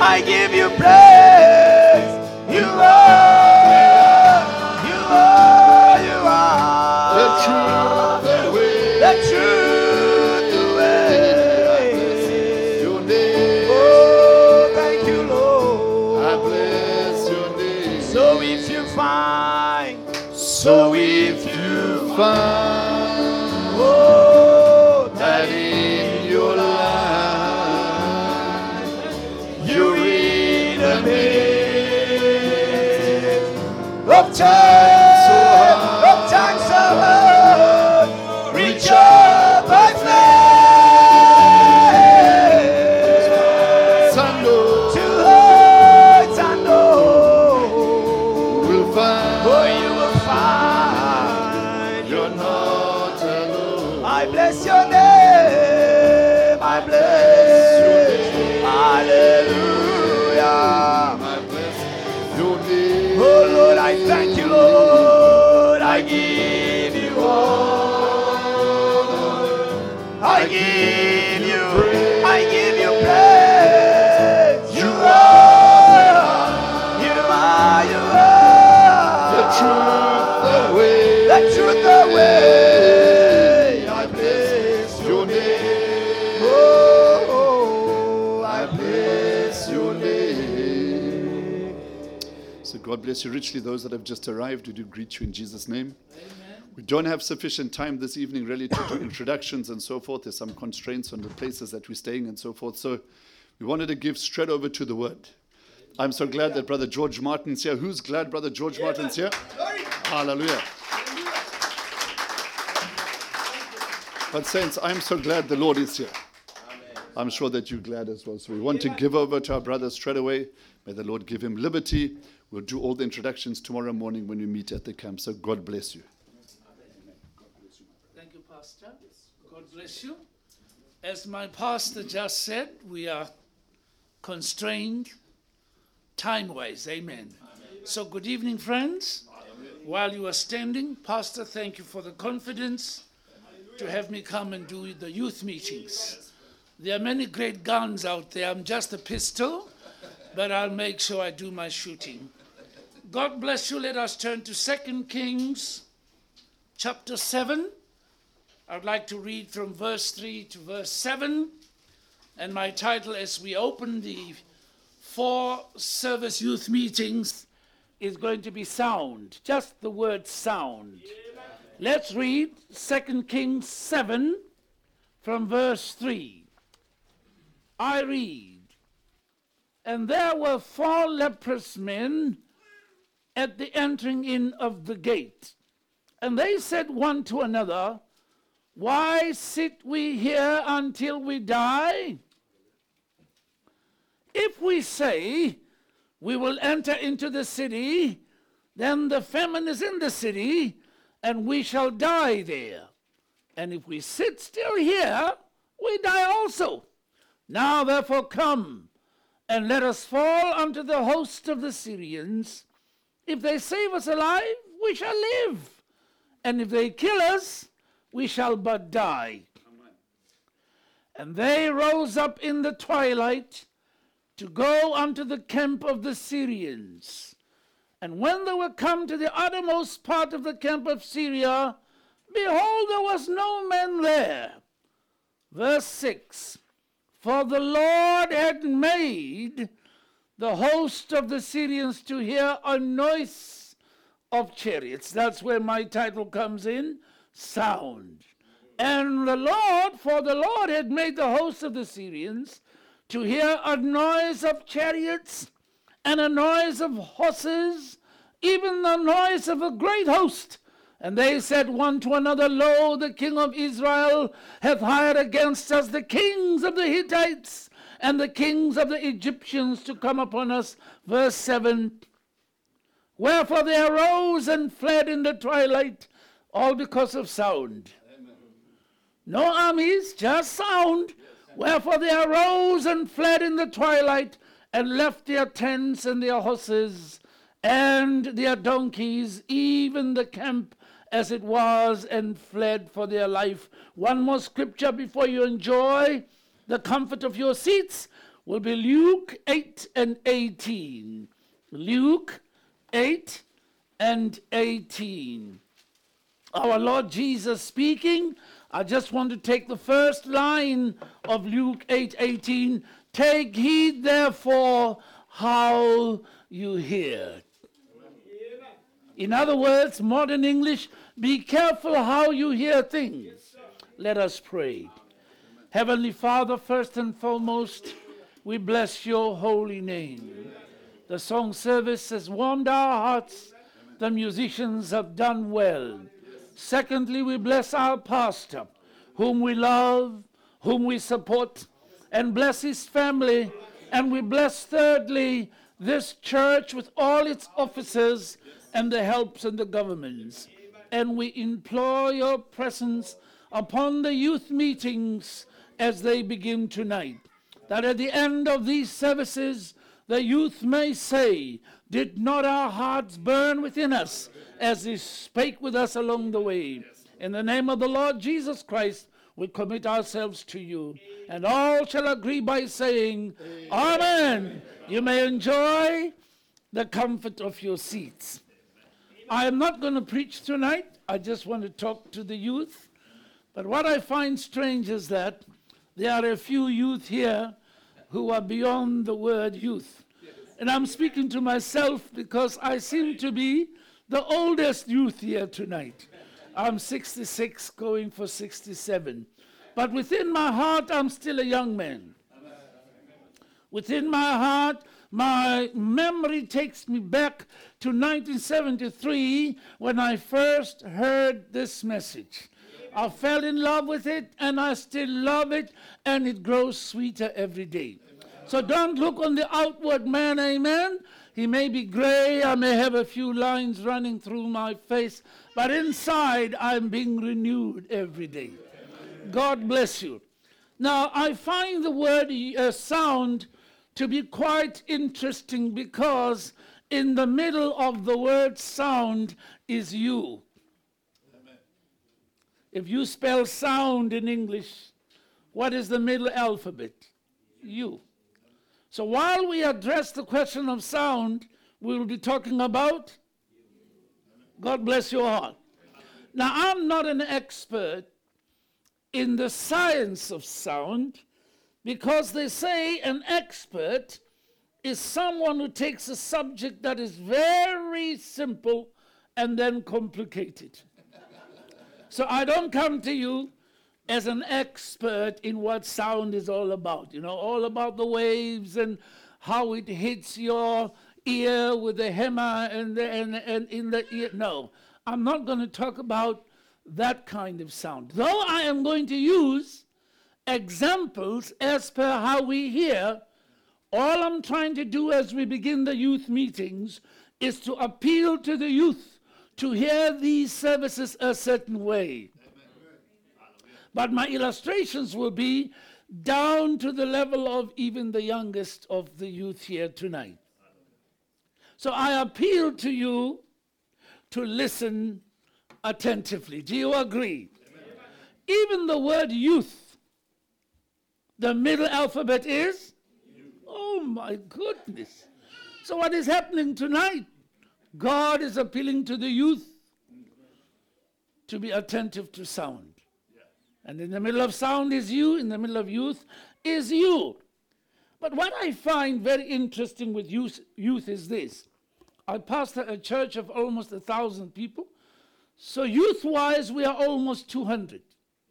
I give you praise. You are the truth, the way, the truth, the way. Your name. Oh, thank you, Lord. I bless your name. So if you find, oh, that in your life you're in a midst of times so hard, reach up by faith I know to heights I know, will find for you will find you're not alone. I bless your name, I bless your name, hallelujah. I bless your name. Oh Lord, I thank you, Lord. I give you all. I give you praise. You are The truth, the way. the truth, the way. I bless Your name. Oh, I bless Your name. So God bless you richly. Those that have just arrived, we do greet you in Jesus' name. We don't have sufficient time this evening really to do introductions and so forth. There's some constraints on the places that we're staying and so forth. So we wanted to give straight over to the word. I'm so glad that Brother George Martin's here. Who's glad Brother George Martin's here? Hallelujah. But saints, I'm so glad the Lord is here. I'm sure that you're glad as well. So we want to give over to our brother straight away. May the Lord give him liberty. We'll do all the introductions tomorrow morning when we meet at the camp. So God bless you. Thank you, Pastor. God bless you. As my pastor just said, we are constrained time-wise. Amen. So good evening, friends. While you are standing, Pastor, thank you for the confidence to have me come and do the youth meetings. There are many great guns out there. I'm just a pistol, but I'll make sure I do my shooting. God bless you. Let us turn to 2 Kings chapter 7. I'd like to read from verse 3 to verse 7. And my title as we open the 4 service youth meetings is going to be sound. Just the word sound. Let's read 2 Kings 7 from verse 3. I read, and there were 4 leprous men at the entering in of the gate. And they said one to another, why sit we here until we die? If we say we will enter into the city, then the famine is in the city, and we shall die there. And if we sit still here, we die also. Now therefore come, and let us fall unto the host of the Syrians. If they save us alive, we shall live. And if they kill us, we shall but die. Amen. And they rose up in the twilight to go unto the camp of the Syrians. And when they were come to the uttermost part of the camp of Syria, behold, there was no man there. Verse 6, for the Lord had made the host of the Syrians to hear a noise of chariots. That's where my title comes in, sound. And for the Lord had made the host of the Syrians to hear a noise of chariots and a noise of horses, even the noise of a great host. And they said one to another, lo, the king of Israel hath hired against us the kings of the Hittites and the kings of the Egyptians to come upon us. Verse 7, wherefore they arose and fled in the twilight, all because of sound. Amen. No armies, just sound. Wherefore they arose and fled in the twilight, and left their tents and their horses and their donkeys, even the camp as it was, and fled for their life. One more scripture before you enjoy the comfort of your seats. will be Luke 8 and 18. Luke 8 and 18. Our Lord Jesus speaking. I just want to take the first line of Luke 8:18. Take heed, therefore, how you hear. In other words, modern English, be careful how you hear things. Let us pray. Heavenly Father, first and foremost, we bless your holy name. The song service has warmed our hearts. The musicians have done well. Secondly, we bless our pastor, whom we love, whom we support, and bless his family. And we bless, thirdly, this church with all its officers and the helps and the governments. And we implore your presence upon the youth meetings as they begin tonight, that at the end of these services, the youth may say, did not our hearts burn within us as he spake with us along the way? In the name of the Lord Jesus Christ, we commit ourselves to you. And all shall agree by saying, Amen. You may enjoy the comfort of your seats. I am not going to preach tonight. I just want to talk to the youth. But what I find strange is that there are a few youth here who are beyond the word youth. And I'm speaking to myself because I seem to be the oldest youth here tonight. I'm 66, going for 67. But within my heart, I'm still a young man. Within my heart, my memory takes me back to 1973 when I first heard this message. I fell in love with it, and I still love it, and it grows sweeter every day. So don't look on the outward man, amen? He may be gray, I may have a few lines running through my face, but inside I'm being renewed every day. God bless you. Now, I find the word sound to be quite interesting because in the middle of the word sound is you. If you spell sound in English, what is the middle alphabet? U. So while we address the question of sound, we will be talking about, God bless your heart. Now, I'm not an expert in the science of sound because they say an expert is someone who takes a subject that is very simple and then complicated. So I don't come to you as an expert in what sound is all about, all about the waves and how it hits your ear with the hammer and in the ear. No, I'm not going to talk about that kind of sound. Though I am going to use examples as per how we hear, all I'm trying to do as we begin the youth meetings is to appeal to the youth to hear these services a certain way. But my illustrations will be down to the level of even the youngest of the youth here tonight. So I appeal to you to listen attentively. Do you agree? Amen. Even the word youth, the middle alphabet is? Youth. Oh my goodness. So what is happening tonight? God is appealing to the youth to be attentive to sound. And in the middle of sound is you, in the middle of youth is you. But what I find very interesting with youth is this. I pastor a church of almost 1,000 people. So youth-wise, we are almost 200.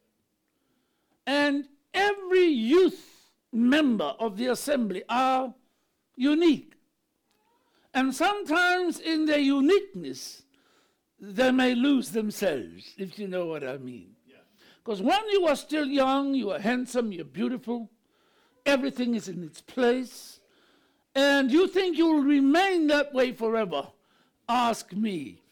And every youth member of the assembly are unique. And sometimes in their uniqueness, they may lose themselves, if you know what I mean. Because when you are still young, you are handsome, you're beautiful, everything is in its place, and you think you'll remain that way forever. Ask me.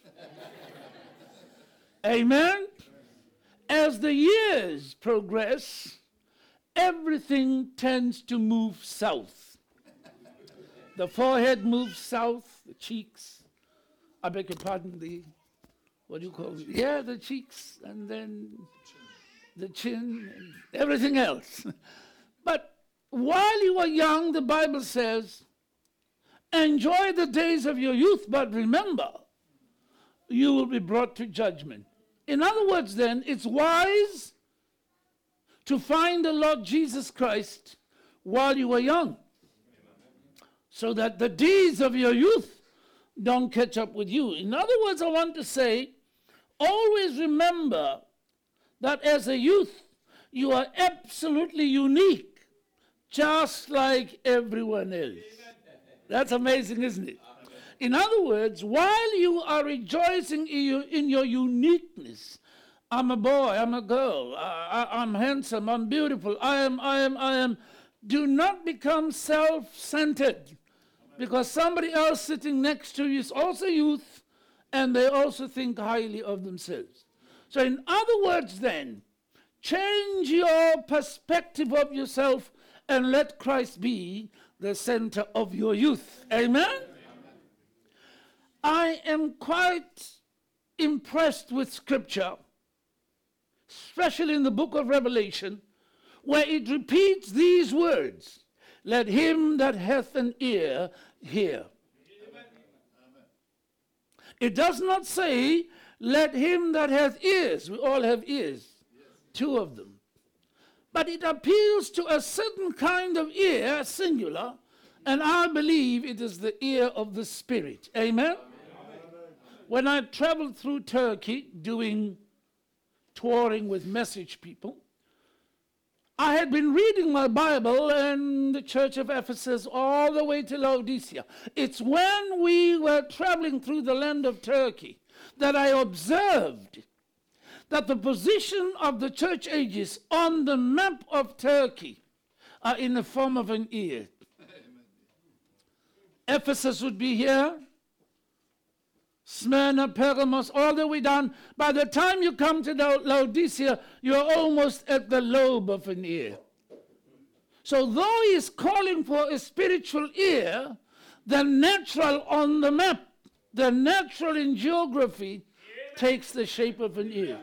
Amen? As the years progress, everything tends to move south. The forehead moves south, the cheeks, I beg your pardon, what do you call it? Yeah, the cheeks, and then the chin, and everything else. But while you are young, the Bible says, enjoy the days of your youth, but remember, you will be brought to judgment. In other words, then, it's wise to find the Lord Jesus Christ while you are young, so that the deeds of your youth don't catch up with you. In other words, I want to say, always remember that as a youth, you are absolutely unique, just like everyone else. That's amazing, isn't it? In other words, while you are rejoicing in your uniqueness, I'm a boy, I'm a girl, I'm handsome, I'm beautiful, I am, do not become self-centered, because somebody else sitting next to you is also youth, and they also think highly of themselves. So in other words then, change your perspective of yourself and let Christ be the center of your youth. Amen? I am quite impressed with Scripture, especially in the book of Revelation, where it repeats these words, let him that hath an ear hear. It does not say, let him that hath ears. We all have ears, two of them. But it appeals to a certain kind of ear, singular, and I believe it is the ear of the Spirit. Amen? When I traveled through Turkey touring with message people, I had been reading my Bible in the church of Ephesus all the way to Laodicea. It's when we were traveling through the land of Turkey that I observed that the position of the church ages on the map of Turkey are in the form of an ear. Ephesus would be here, Smyrna, Pergamos, all the way down. By the time you come to Laodicea, you're almost at the lobe of an ear. So though he is calling for a spiritual ear, the natural on the map, the natural in geography, takes the shape of an ear.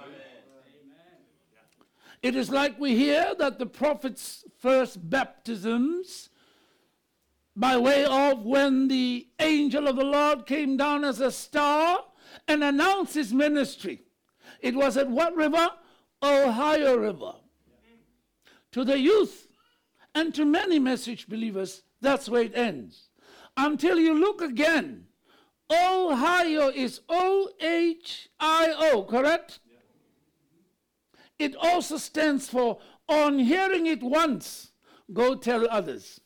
It is like we hear that the prophet's first baptisms, by way of when the angel of the Lord came down as a star and announced his ministry. It was at what river? Ohio River. To the youth and to many message believers, that's where it ends. Until you look again, Ohio is O-H-I-O, correct? It also stands for, on hearing it once, go tell others.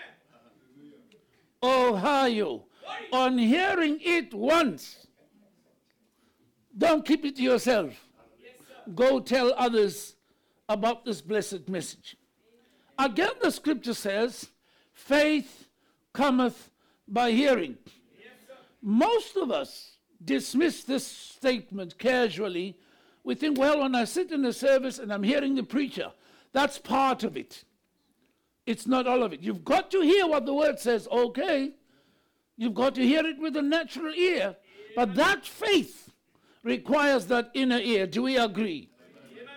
Ohio. On hearing it once, don't keep it to yourself. Go tell others about this blessed message. Again, the scripture says, faith cometh by hearing. Most of us dismiss this statement casually. We think, well, when I sit in the service and I'm hearing the preacher, that's part of it. It's not all of it. You've got to hear what the word says, okay. You've got to hear it with a natural ear. But that faith requires that inner ear. Do we agree? Amen.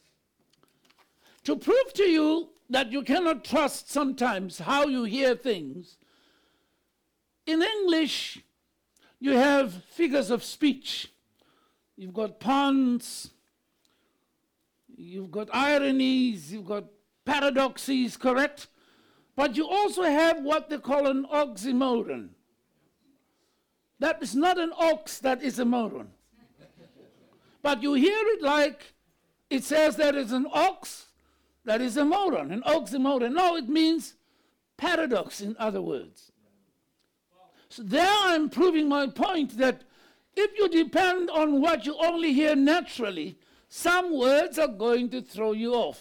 To prove to you that you cannot trust sometimes how you hear things, in English, you have figures of speech. You've got puns, you've got ironies, you've got paradoxes, correct? But you also have what they call an oxymoron. That is not an ox, that is a moron. But you hear it like it says there is an ox, that is a moron, an oxymoron. No, it means paradox, in other words. So there I'm proving my point that if you depend on what you only hear naturally, some words are going to throw you off.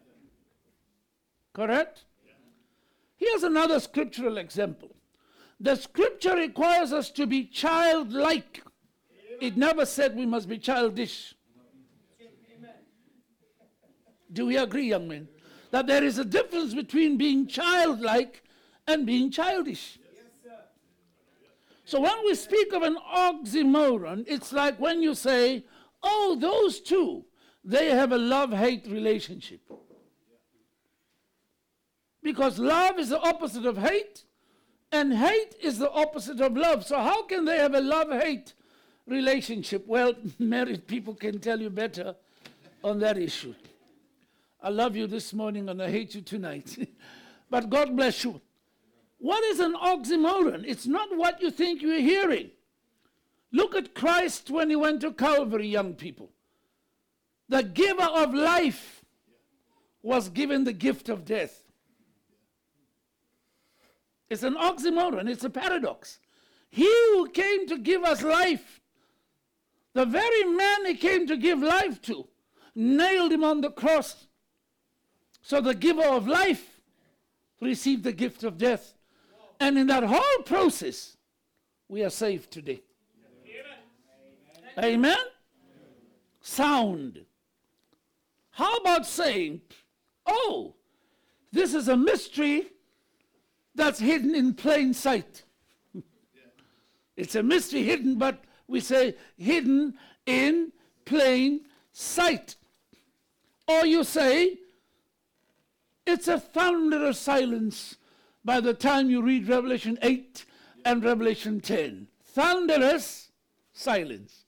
Correct? Here's another scriptural example. The scripture requires us to be childlike. It never said we must be childish. Do we agree, young men? That there is a difference between being childlike and being childish. So when we speak of an oxymoron, it's like when you say, oh, those two, they have a love-hate relationship. Because love is the opposite of hate, and hate is the opposite of love. So how can they have a love-hate relationship? Well, married people can tell you better on that issue. I love you this morning and I hate you tonight. But God bless you. What is an oxymoron? It's not what you think you're hearing. Look at Christ when he went to Calvary, young people. The giver of life was given the gift of death. It's an oxymoron. It's a paradox. He who came to give us life, the very man he came to give life to, nailed him on the cross. So the giver of life received the gift of death. And in that whole process, we are saved today. Amen? Amen? Sound. How about saying, oh, this is a mystery that's hidden in plain sight. It's a mystery hidden, but we say hidden in plain sight. Or you say, it's a thunderous silence by the time you read Revelation 8 and Revelation 10. Thunderous silence.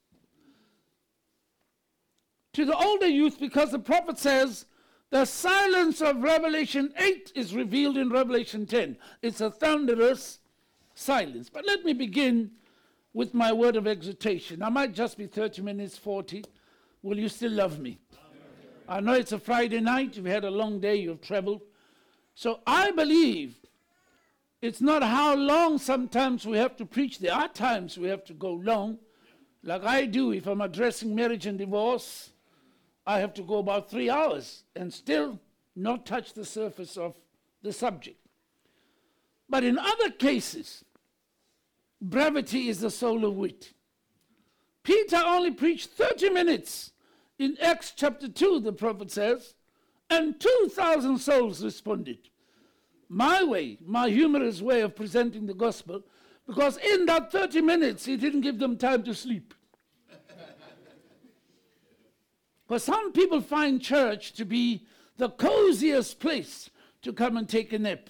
To the older youth, because the prophet says, the silence of Revelation 8 is revealed in Revelation 10. It's a thunderous silence. But let me begin with my word of exhortation. I might just be 30 minutes, 40. Will you still love me? I know it's a Friday night. You've had a long day. You've traveled. So I believe it's not how long sometimes we have to preach. There are times we have to go long. Like I do if I'm addressing marriage and divorce. I have to go about 3 hours and still not touch the surface of the subject. But in other cases, brevity is the soul of wit. Peter only preached 30 minutes in Acts chapter 2, the prophet says, and 2,000 souls responded. My way, my humorous way of presenting the gospel, because in that 30 minutes, he didn't give them time to sleep. Because some people find church to be the coziest place to come and take a nap.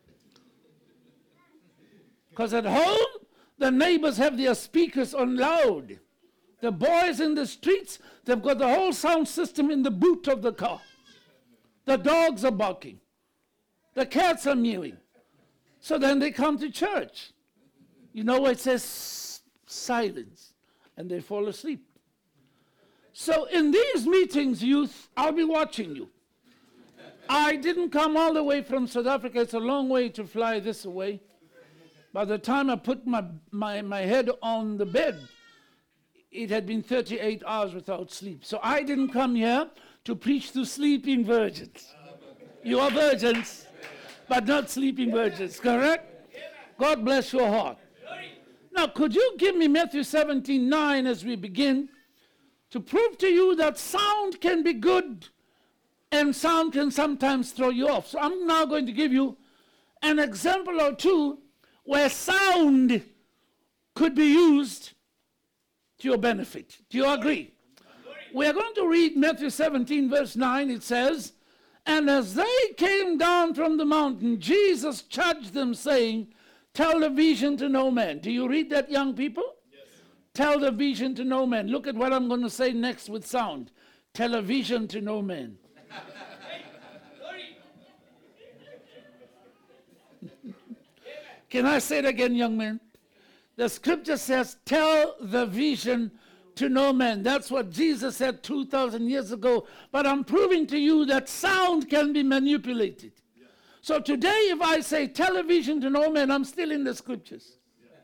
Because at home, the neighbors have their speakers on loud. The boys in the streets, they've got the whole sound system in the boot of the car. The dogs are barking. The cats are mewing. So then they come to church. You know, it says silence, and they fall asleep. So in these meetings, youth, I'll be watching you. I didn't come all the way from South Africa. It's a long way to fly this away. By the time I put my head on the bed, it had been 38 hours without sleep. So I didn't come here to preach to sleeping virgins. You are virgins, but not sleeping virgins, correct? God bless your heart. Now, could you give me Matthew 17:9 as we begin to prove to you that sound can be good and sound can sometimes throw you off? So I'm now going to give you an example or two where sound could be used to your benefit. Do you agree? We are going to read Matthew 17, verse 9. It says, and as they came down from the mountain, Jesus charged them, saying, tell the vision to no man. Do you read that, young people? Yes. Tell the vision to no man. Look at what I'm going to say next with sound. Tell a vision to no man. Can I say it again, young man? The scripture says, tell the vision to no man. That's what Jesus said 2,000 years ago. But I'm proving to you that sound can be manipulated. Yeah. So today, if I say tell a vision to no man, I'm still in the scriptures.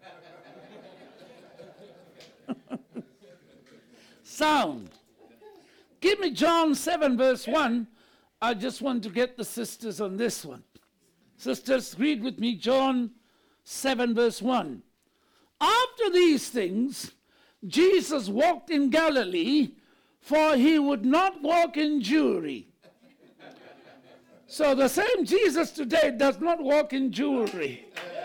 Yeah. Sound. Give me John 7, verse 1. I just want to get the sisters on this one. Sisters, read with me John 7, verse 1. After these things, Jesus walked in Galilee, for he would not walk in Jewry. So the same Jesus today does not walk in jewelry.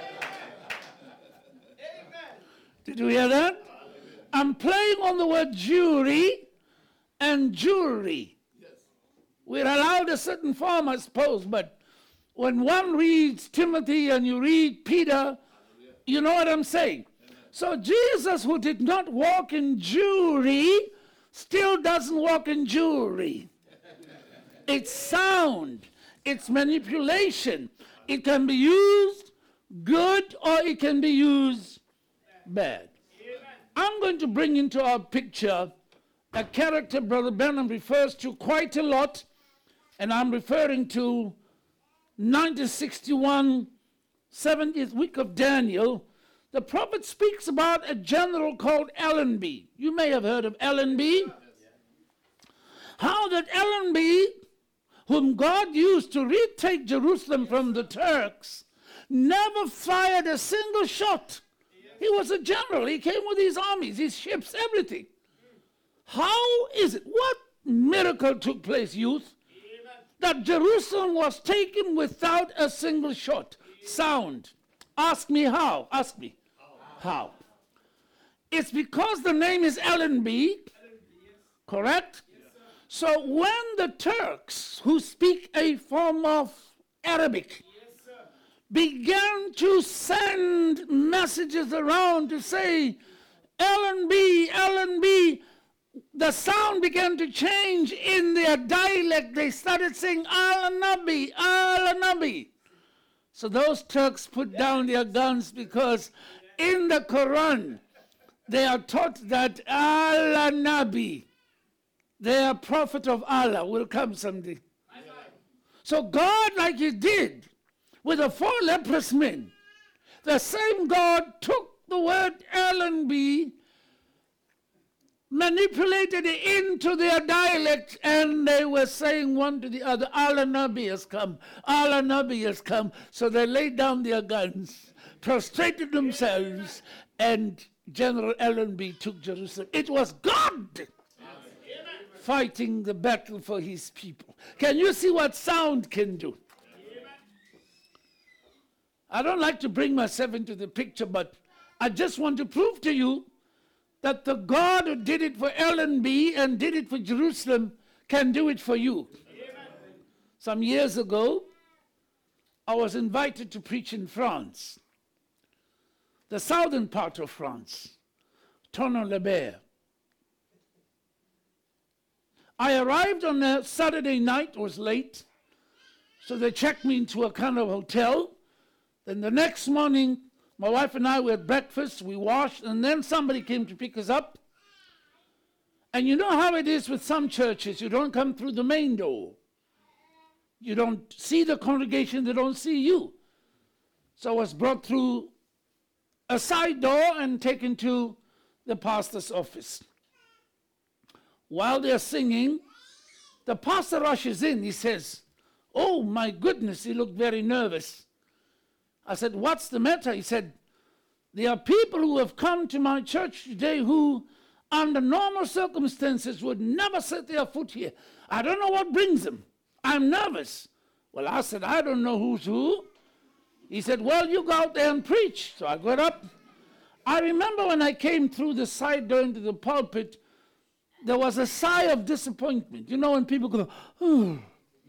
Did you hear that? I'm playing on the word Jewry and jewelry. We're allowed a certain form, I suppose, but when one reads Timothy and you read Peter, you know what I'm saying? So Jesus, who did not walk in jewelry, still doesn't walk in jewelry. It's sound. It's manipulation. It can be used good or it can be used bad. I'm going to bring into our picture a character Brother Branham refers to quite a lot, and I'm referring to 1961, 70th week of Daniel. The prophet speaks about a general called Allenby. You may have heard of Allenby. How that Allenby, whom God used to retake Jerusalem from the Turks, never fired a single shot. He was a general. He came with his armies, his ships, everything. How is it? What miracle took place, youth? That Jerusalem was taken without a single shot. Sound. Ask me how. Ask me. How? It's because the name is Allenby, correct? So when the Turks, who speak a form of Arabic, began to send messages around to say, Allenby, Allenby, the sound began to change in their dialect. They started saying, Al-Nabi, Al-Nabi. So those Turks put down their guns because in the Quran, they are taught that Al-Nabi, their prophet of Allah, will come someday. So God, like he did with the 4 leprous men, the same God took the word Allenby, manipulated it into their dialect, and they were saying one to the other, Al-Nabi has come, Al-Nabi has come. So they laid down their guns, prostrated themselves, and General Allenby took Jerusalem. It was God fighting the battle for his people. Can you see what sound can do? I don't like to bring myself into the picture, but I just want to prove to you that the God who did it for Allenby and did it for Jerusalem can do it for you. Amen. Some years ago, I was invited to preach in France, the southern part of France, Tonon-le-Ber. I arrived on a Saturday night, it was late, so they checked me into a kind of hotel. Then the next morning, my wife and I were at breakfast, we washed, and then somebody came to pick us up. And you know how it is with some churches, you don't come through the main door. You don't see the congregation, they don't see you. So I was brought through a side door and taken to the pastor's office. While they're singing, the pastor rushes in, he says, "Oh my goodness," he looked very nervous. I said, "What's the matter?" He said, "There are people who have come to my church today who, under normal circumstances, would never set their foot here. I don't know what brings them. I'm nervous." Well, I said, "I don't know who's who." He said, "Well, you go out there and preach." So I got up. I remember when I came through the side door into the pulpit, there was a sigh of disappointment. You know when people go, "Oh."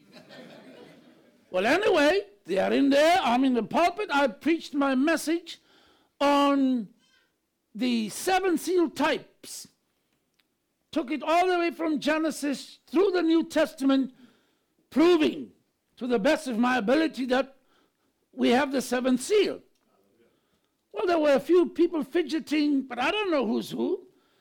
Well, anyway, they are in there. I'm in the pulpit. I preached my message on the 7 seal types. Took it all the way from Genesis through the New Testament, proving to the best of my ability that we have the 7th seal. Well, there were a few people fidgeting, but I don't know who's who.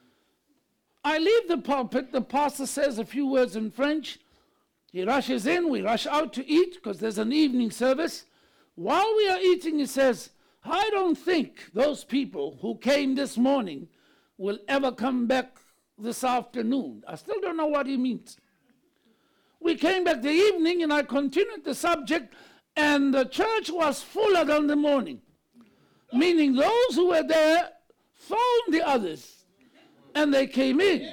I leave the pulpit. The pastor says a few words in French. He rushes in, we rush out to eat because there's an evening service. While we are eating, he says, "I don't think those people who came this morning will ever come back this afternoon." I still don't know what he means. We came back the evening and I continued the subject, and the church was fuller than the morning. Meaning those who were there phoned the others and they came in.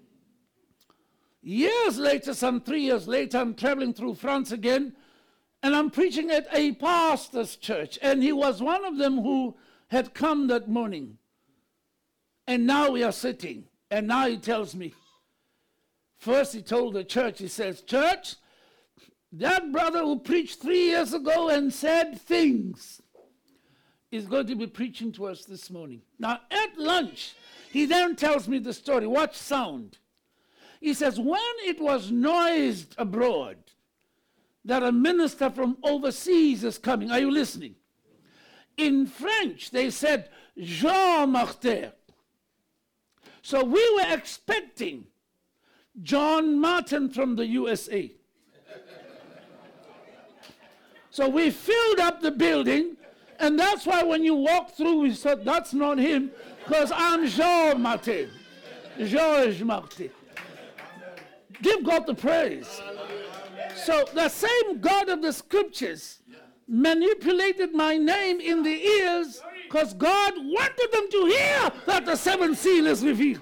Years later, some 3 years later, I'm traveling through France again, and I'm preaching at a pastor's church, and he was one of them who had come that morning. And now we are sitting, and now he tells me, first he told the church, he says, "Church, That brother who preached 3 years ago and said things is going to be preaching to us this morning. Now, at lunch, he then tells me the story. Watch sound. He says, when it was noised abroad that a minister from overseas is coming, are you listening? In French, they said, Jean Martin. So we were expecting John Martin from the USA. So we filled up the building, and that's why when you walk through, we said, that's not him, because I'm Jean Martin. George Martin. Give God the praise. So the same God of the scriptures manipulated my name in the ears because God wanted them to hear that the seventh seal is revealed.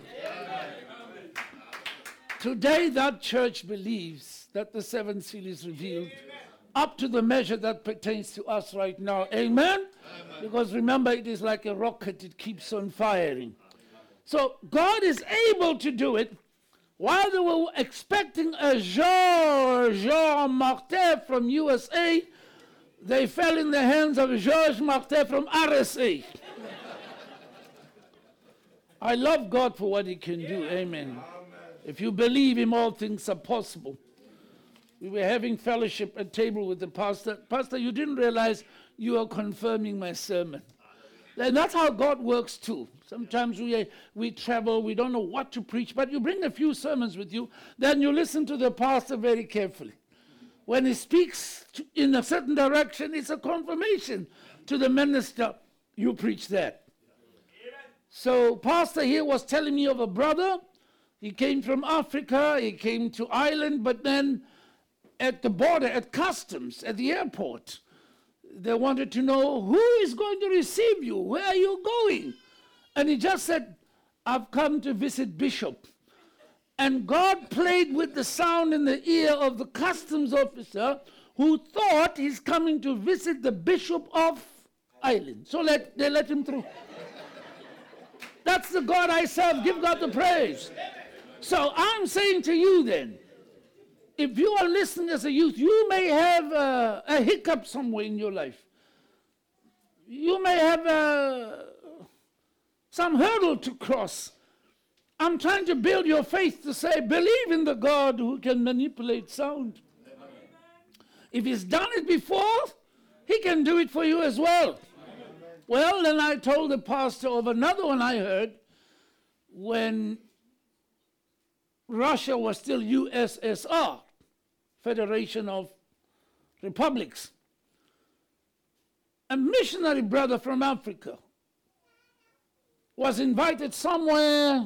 Today that church believes that the seventh seal is revealed up to the measure that pertains to us right now. Amen? Because remember, it is like a rocket, it keeps on firing. So God is able to do it. While they were expecting a Jean Martin from USA, they fell in the hands of Georges Martin from RSA. I love God for what he can do. Amen. If you believe him, all things are possible. We were having fellowship at table with the pastor. Pastor, you didn't realize you are confirming my sermon. And that's how God works too. Sometimes we travel, we don't know what to preach, but you bring a few sermons with you, then you listen to the pastor very carefully. When he speaks in a certain direction, it's a confirmation to the minister, you preach that. So pastor here was telling me of a brother. He came from Africa, he came to Ireland, but then at the border, at customs, at the airport, they wanted to know, who is going to receive you? Where are you going? And he just said, I've come to visit Bishop. And God played with the sound in the ear of the customs officer who thought he's coming to visit the Bishop of Ireland. So they let him through. That's the God I serve. Give God the praise. So I'm saying to you then, if you are listening as a youth, you may have a hiccup somewhere in your life. You may have some hurdle to cross. I'm trying to build your faith to say, believe in the God who can manipulate sound. Amen. If he's done it before, he can do it for you as well. Amen. Well, then I told the pastor of another one I heard when Russia was still USSR, Federation of Republics. A missionary brother from Africa was invited somewhere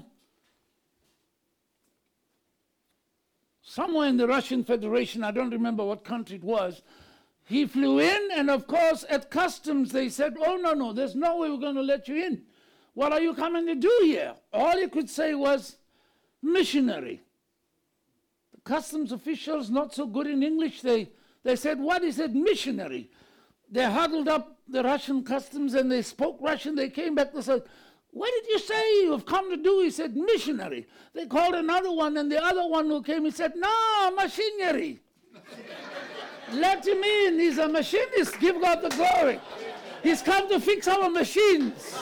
in the Russian Federation. I don't remember what country it was. He flew in, and of course at customs they said, oh no, there's no way we're going to let you in. What are you coming to do here? All he could say was missionary. The customs officials, not so good in English, they said, what is it, missionary? They huddled up the Russian customs and they spoke Russian. They came back and said, what did you say you've come to do? He said, missionary. They called another one, and the other one who came, he said, no, machinery. Let him in. He's a machinist. Give God the glory. He's come to fix our machines.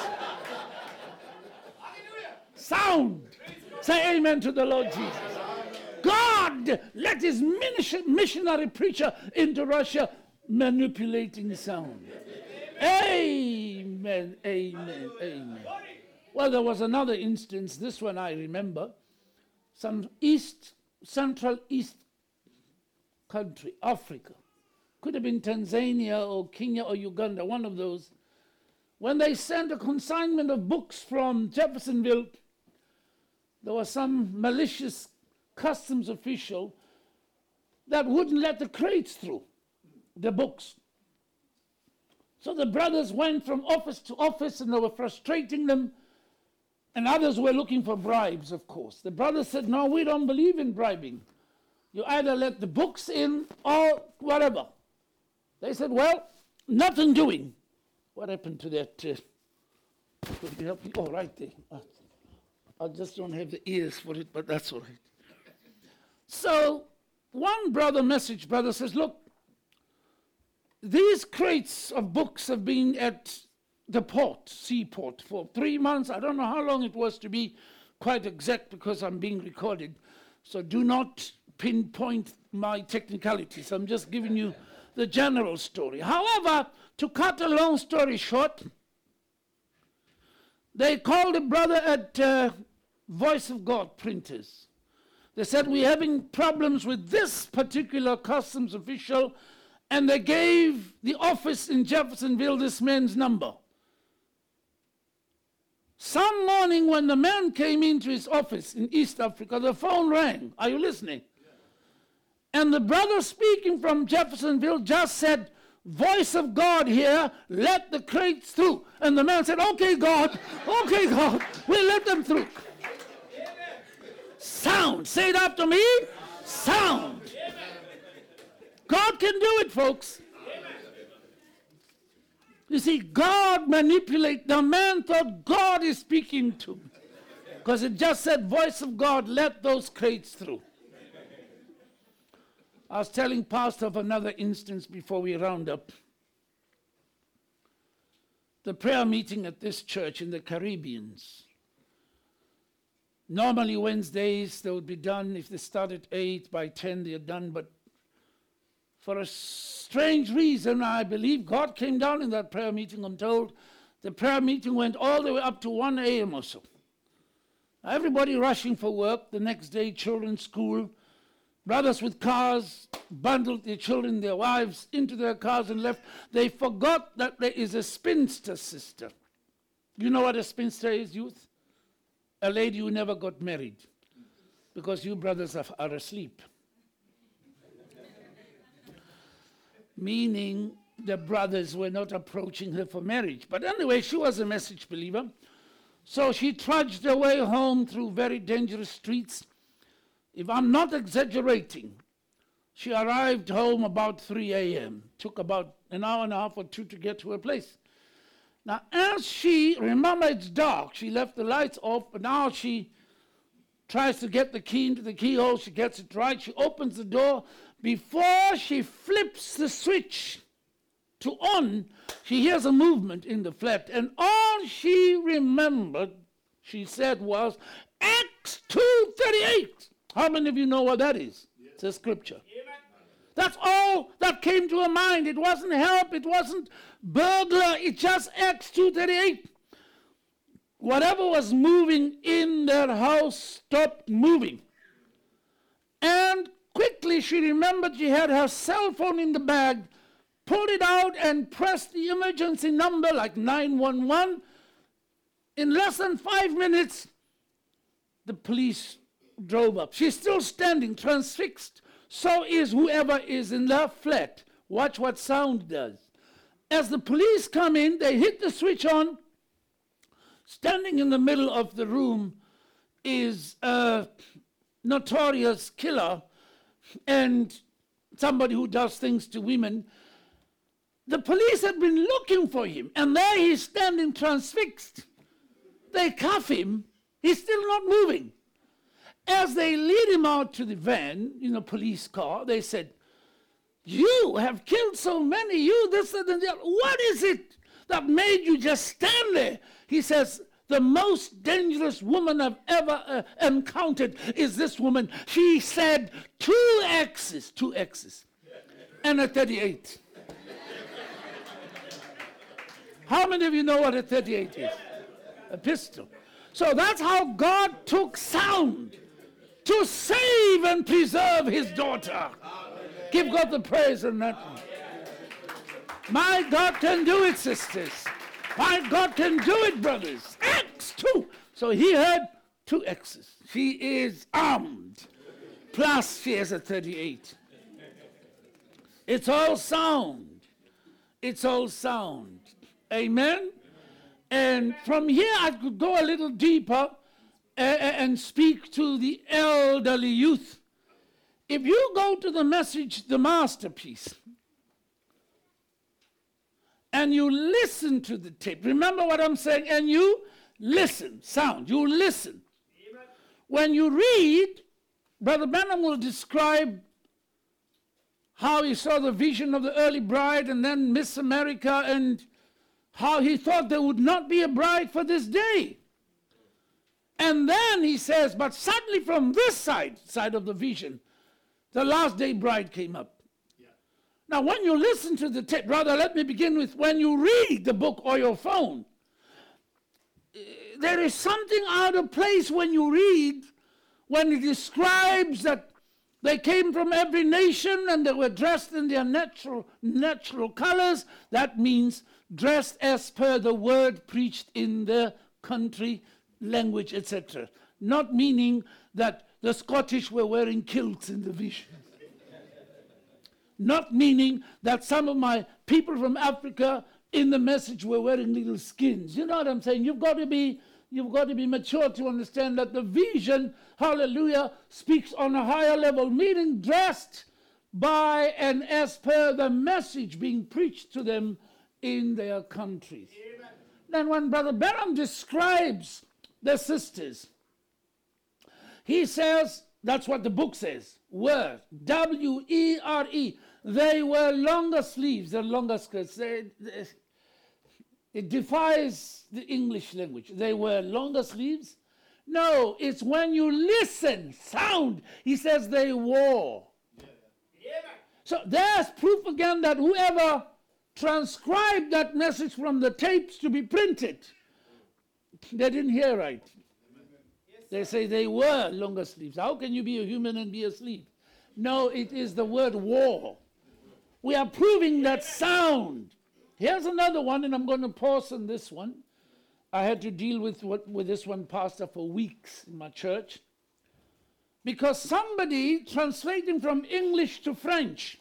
Sound. Say amen to the Lord Jesus. God let his missionary preacher into Russia manipulating sound. Amen, amen, amen. Well, there was another instance, this one I remember, some Central East country, Africa. Could have been Tanzania or Kenya or Uganda, one of those. When they sent a consignment of books from Jeffersonville, there was some malicious customs official that wouldn't let the crates through, the books. So the brothers went from office to office and they were frustrating them. And others were looking for bribes, of course. The brothers said, no, we don't believe in bribing. You either let the books in or whatever. They said, well, nothing doing. What happened to that? Could you help me? Oh, right there. I just don't have the ears for it, but that's all right. So one message brother says, look, these crates of books have been at the seaport, for 3 months. I don't know how long it was, to be quite exact, because I'm being recorded. So do not pinpoint my technicalities. I'm just giving you the general story. However, to cut a long story short, they called a brother at Voice of God printers. They said, we're having problems with this particular customs official, and they gave the office in Jeffersonville this man's number. Some morning when the man came into his office in East Africa, the phone rang. Are you listening? Yeah. And the brother speaking from Jeffersonville just said, Voice of God here, let the crates through. And the man said, okay, God, we'll let them through. Sound. Say it after me. Sound. God can do it, folks. You see, God manipulates. The man thought God is speaking to him, because it just said, Voice of God, let those crates through. I was telling Pastor of another instance before we round up. The prayer meeting at this church in the Caribbeans. Normally Wednesdays they would be done. If they start at 8, by 10 they are done. But for a strange reason, I believe God came down in that prayer meeting. I'm told the prayer meeting went all the way up to 1 a.m. or so. Everybody rushing for work. The next day, children's school. Brothers with cars bundled their children, their wives into their cars and left. They forgot that there is a spinster sister. You know what a spinster is, youth? A lady who never got married, because you brothers are asleep. Meaning the brothers were not approaching her for marriage. But anyway, she was a message believer. So she trudged her way home through very dangerous streets. If I'm not exaggerating, she arrived home about 3 a.m. Took about an hour and a half or 2 to get to her place. Now, as she, remember it's dark, she left the lights off, but now she tries to get the key into the keyhole. She gets it right. She opens the door. Before she flips the switch to on, she hears a movement in the flat. And all she remembered, she said, was Acts 2:38. How many of you know what that is? Yes. It's a scripture. Amen. That's all that came to her mind. It wasn't help. It wasn't burglar. It just Acts 2:38. Whatever was moving in that house stopped moving. And quickly she remembered she had her cell phone in the bag, pulled it out and pressed the emergency number like 911. In less than 5 minutes, the police drove up. She's still standing, transfixed. So is whoever is in the flat. Watch what sound does. As the police come in, they hit the switch on. Standing in the middle of the room is a notorious killer and somebody who does things to women. The police had been looking for him, and there he's standing transfixed. They cuff him. He's still not moving. As they lead him out to the van in a police car, they said, you have killed so many, you this, that, and that. What is it that made you just stand there? He says, the most dangerous woman I've ever encountered is this woman. She said 2 X's, and a 38. How many of you know what a 38 is? A pistol. So that's how God took sound to save and preserve his daughter. Give God the praise on that one. My God can do it, sisters. My God can do it, brothers. Acts 2. So he heard 2 X's. She is armed. Plus she has a 38. It's all sound. It's all sound. Amen? And from here I could go a little deeper and speak to the elderly youth. If you go to the message, The Masterpiece, and you listen to the tape, remember what I'm saying, and you listen, sound, you listen. Amen. When you read, Brother Branham will describe how he saw the vision of the early bride and then Miss America, and how he thought there would not be a bride for this day. And then he says, but suddenly from this side of the vision, the last day bride came up. Yeah. Now when you listen to the tape, rather let me begin with when you read the book or your phone, there is something out of place when you read, when it describes that they came from every nation and they were dressed in their natural colors. That means dressed as per the word preached in the country, language, etc. Not meaning that the Scottish were wearing kilts in the vision. Not meaning that some of my people from Africa in the message were wearing little skins. You know what I'm saying? You've got to be mature to understand that the vision, hallelujah, speaks on a higher level, meaning dressed by and as per the message being preached to them in their countries. Amen. Then when Brother Branham describes the sisters, he says, that's what the book says, were, W-E-R-E, they were longer sleeves and longer skirts. It defies the English language. They were longer sleeves. No, it's when you listen, sound, he says they wore. Yeah. So there's proof again that whoever transcribed that message from the tapes to be printed, they didn't hear right. They say they were longer sleeves. How can you be a human and be a sleeve? No, it is the word wore. We are proving that sound. Here's another one, and I'm going to pause on this one. I had to deal with this one, Pastor, for weeks in my church. Because somebody translating from English to French,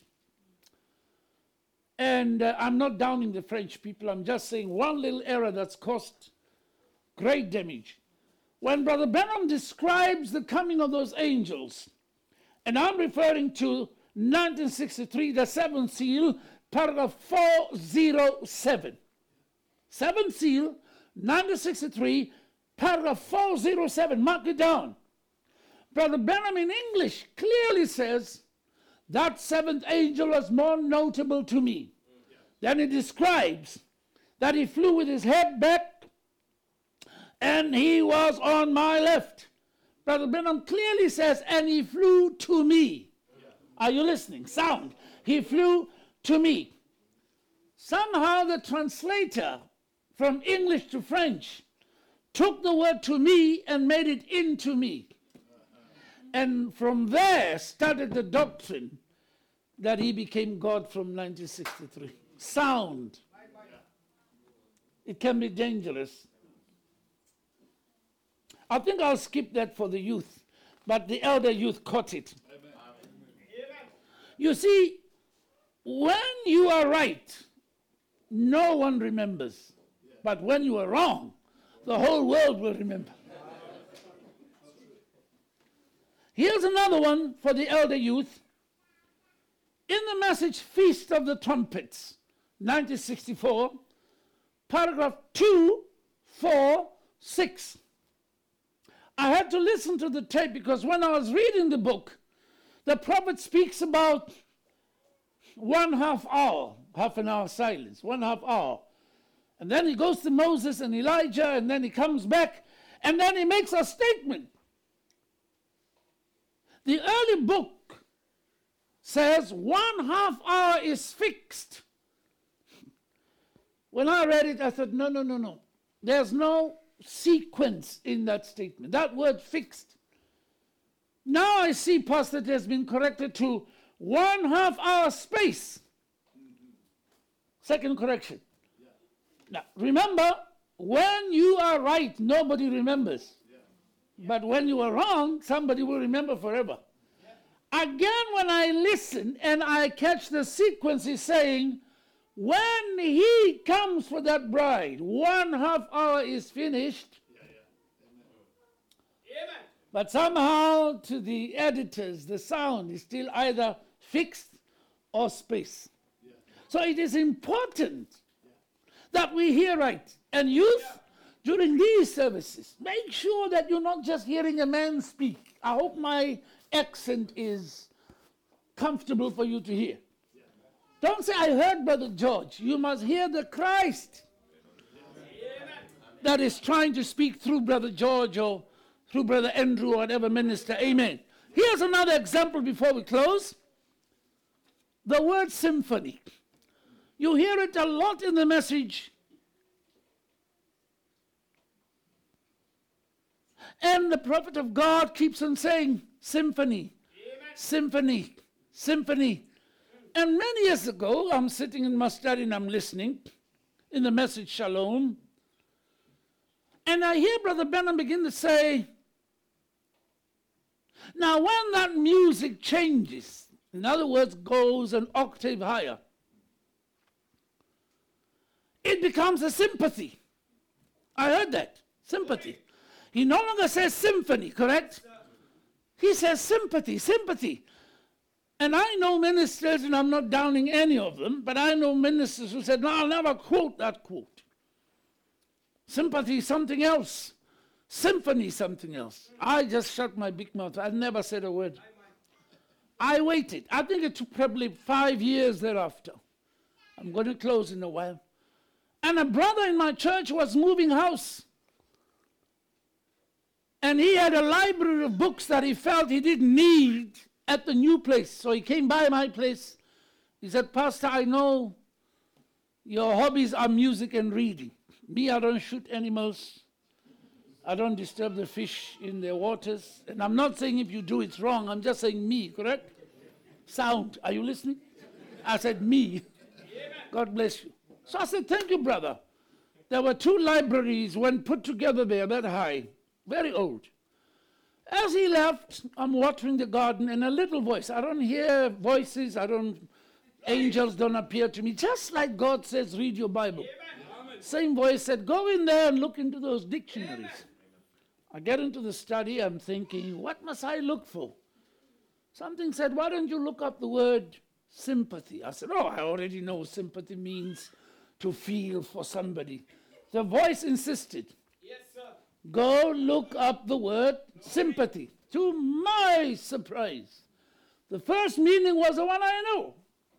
and I'm not downing the French people, I'm just saying one little error that's caused great damage. When Brother Branham describes the coming of those angels, and I'm referring to 1963, the seventh seal, paragraph 407. Seventh seal, 1963, paragraph 407. Mark it down. Brother Branham in English clearly says that seventh angel was more notable to me. Then he describes that he flew with his head back and he was on my left. Brother Branham clearly says, and he flew to me. Are you listening? Sound. He flew to me. Somehow the translator from English to French took the word to me and made it into me. And from there started the doctrine that he became God from 1963. Sound. It can be dangerous. I think I'll skip that for the youth, but the elder youth caught it. Amen. You see, when you are right, no one remembers. But when you are wrong, the whole world will remember. Here's another one for the elder youth. In the message Feast of the Trumpets, 1964, paragraph 2, 4, 6. I had to listen to the tape because when I was reading the book, the prophet speaks about 1/2 hour, half an hour silence, 1/2 hour. And then he goes to Moses and Elijah, and then he comes back, and then he makes a statement. The early book says 1/2 hour is fixed. When I read it, I said, no. There's no sequence in that statement. That word fixed. Now I see, Pastor, it has been corrected to 1/2 hour space. Second correction. Now, remember, when you are right, nobody remembers. But when you are wrong, somebody will remember forever. Again, when I listen and I catch the sequence, he's saying, when he comes for that bride, 1/2 hour is finished. But somehow to the editors, the sound is still either fixed or space. So it is important that we hear right. And youth, during these services, make sure that you're not just hearing a man speak. I hope my accent is comfortable for you to hear. Don't say, I heard Brother George. You must hear the Christ that is trying to speak through Brother George or through Brother Andrew or whatever minister. Amen. Here's another example before we close. The word symphony. You hear it a lot in the message. And the prophet of God keeps on saying, symphony, symphony, symphony. And many years ago, I'm sitting in my study and I'm listening in the message Shalom. And I hear Brother Branham begin to say, now when that music changes, in other words, goes an octave higher, it becomes a sympathy. I heard that, sympathy. He no longer says symphony, correct? He says sympathy, sympathy. And I know ministers, and I'm not downing any of them, but I know ministers who said, no, I'll never quote that quote. Sympathy is something else. Symphony is something else. I just shut my big mouth. I never said a word. I waited. I think it took probably 5 years thereafter. I'm going to close in a while. And a brother in my church was moving house. And he had a library of books that he felt he didn't need at the new place. So he came by my place. He said, Pastor, I know your hobbies are music and reading. Me, I don't shoot animals. I don't disturb the fish in their waters. And I'm not saying if you do it's wrong. I'm just saying me, correct? Sound. Are you listening? I said me. God bless you. So I said, thank you, brother. There were 2 libraries when put together there that high. Very old. As he left, I'm watering the garden and a little voice. I don't hear voices. Angels don't appear to me. Just like God says, read your Bible. Same voice said, go in there and look into those dictionaries. I get into the study. I'm thinking, what must I look for? Something said, why don't you look up the word sympathy? I said, oh, I already know sympathy means to feel for somebody. The voice insisted. Go look up the word sympathy. To my surprise, the first meaning was the one I know.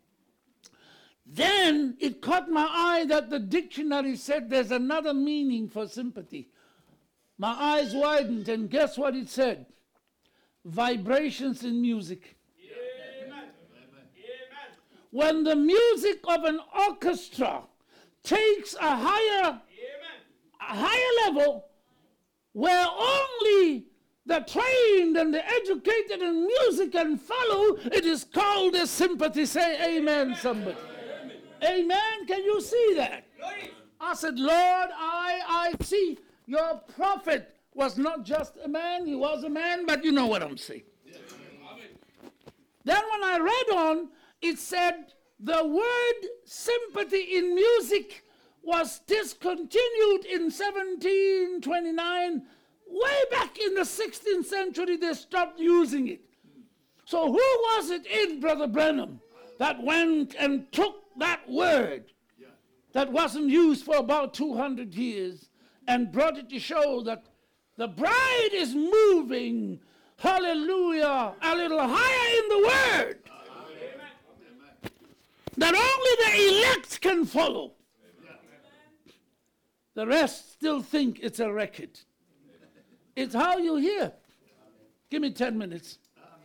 Then it caught my eye that the dictionary said there's another meaning for sympathy. My eyes widened, and guess what it said? Vibrations in music. Amen. When the music of an orchestra takes a higher level, where only the trained and the educated in music can follow, it is called a sympathy. Say amen, somebody. Amen. Can you see that? I said, Lord, I see your prophet was not just a man, he was a man, but you know what I'm saying. Then when I read on, it said the word sympathy in music was discontinued in 1729. Way back in the 16th century, they stopped using it. So who was it in Brother Branham that went and took that word that wasn't used for about 200 years and brought it to show that the bride is moving, hallelujah, a little higher in the word, that only the elect can follow. The rest still think it's a record. It's how you hear. Give me 10 minutes.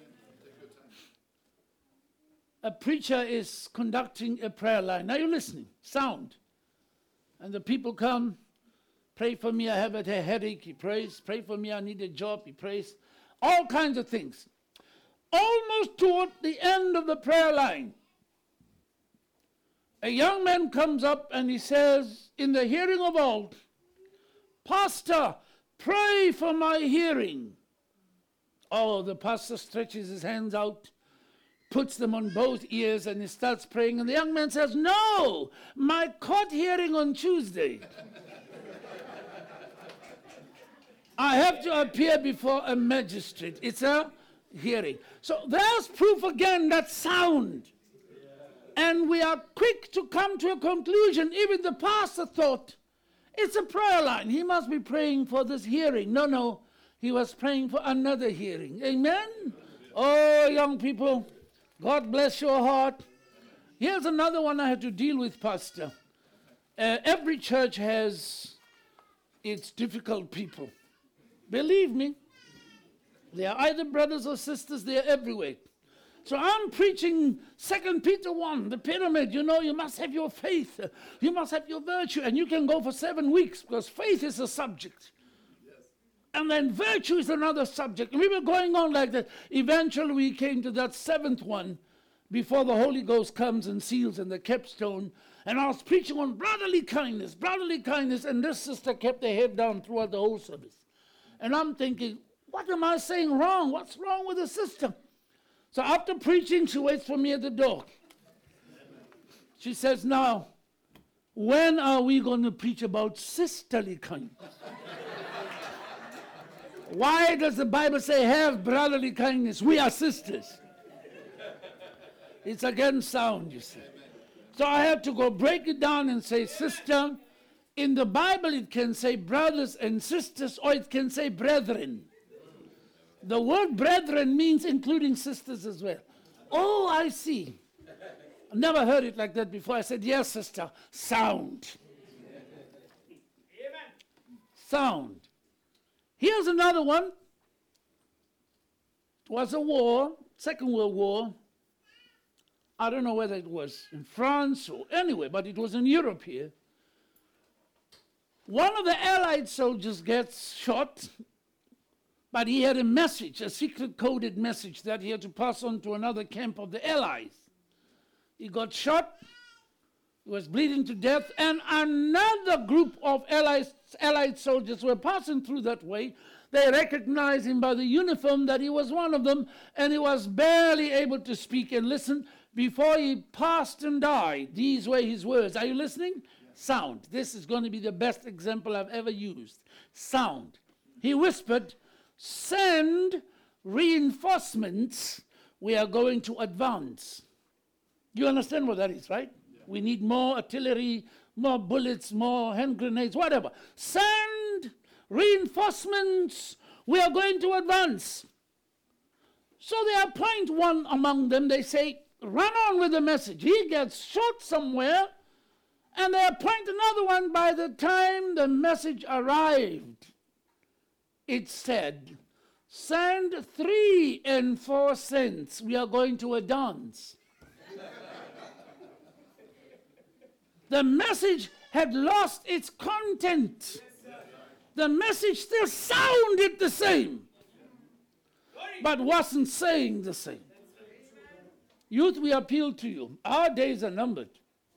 A preacher is conducting a prayer line. Now you're listening. Sound. And the people come. Pray for me, I have a headache. He prays. Pray for me, I need a job. He prays. All kinds of things. Almost toward the end of the prayer line, a young man comes up and he says, in the hearing of all, Pastor, pray for my hearing. Oh, the pastor stretches his hands out, puts them on both ears, and he starts praying. And the young man says, no, my court hearing on Tuesday. I have to appear before a magistrate. It's a hearing. So there's proof again that sound. And we are quick to come to a conclusion. Even the pastor thought, it's a prayer line. He must be praying for this hearing. No. He was praying for another hearing. Amen? Oh, young people, God bless your heart. Here's another one I had to deal with, Pastor. Every church has its difficult people. Believe me, they are either brothers or sisters, they are everywhere. So I'm preaching 2 Peter 1, the pyramid. You know, you must have your faith. You must have your virtue. And you can go for 7 weeks because faith is a subject. Yes. And then virtue is another subject. And we were going on like that. Eventually we came to that 7th one before the Holy Ghost comes and seals in the capstone. And I was preaching on brotherly kindness. And this sister kept her head down throughout the whole service. And I'm thinking, what am I saying wrong? What's wrong with the sister? So after preaching, she waits for me at the door. She says, now, when are we going to preach about sisterly kindness? Why does the Bible say have brotherly kindness? We are sisters. It's against sound, you see. So I had to go break it down and say, sister, in the Bible it can say brothers and sisters, or it can say brethren. The word brethren means including sisters as well. Oh, I see. I never heard it like that before. I said, yes, sister, sound. Sound. Here's another one. It was a war, Second World War. I don't know whether it was in France or anywhere, but it was in Europe here. One of the Allied soldiers gets shot. But he had a message, a secret coded message that he had to pass on to another camp of the Allies. He got shot, he was bleeding to death, and another group of Allied soldiers were passing through that way. They recognized him by the uniform that he was one of them, and he was barely able to speak and listen before he passed and died. These were his words. Are you listening? Yeah. Sound. This is going to be the best example I've ever used. Sound. He whispered, send reinforcements, we are going to advance. You understand what that is, right? Yeah. We need more artillery, more bullets, more hand grenades, whatever. Send reinforcements, we are going to advance. So they appoint one among them, they say, run on with the message. He gets shot somewhere, and they appoint another one. By the time the message arrived, it said, send 3 and 4 cents. We are going to a dance. The message had lost its content. The message still sounded the same, but wasn't saying the same. Youth, we appeal to you. Our days are numbered.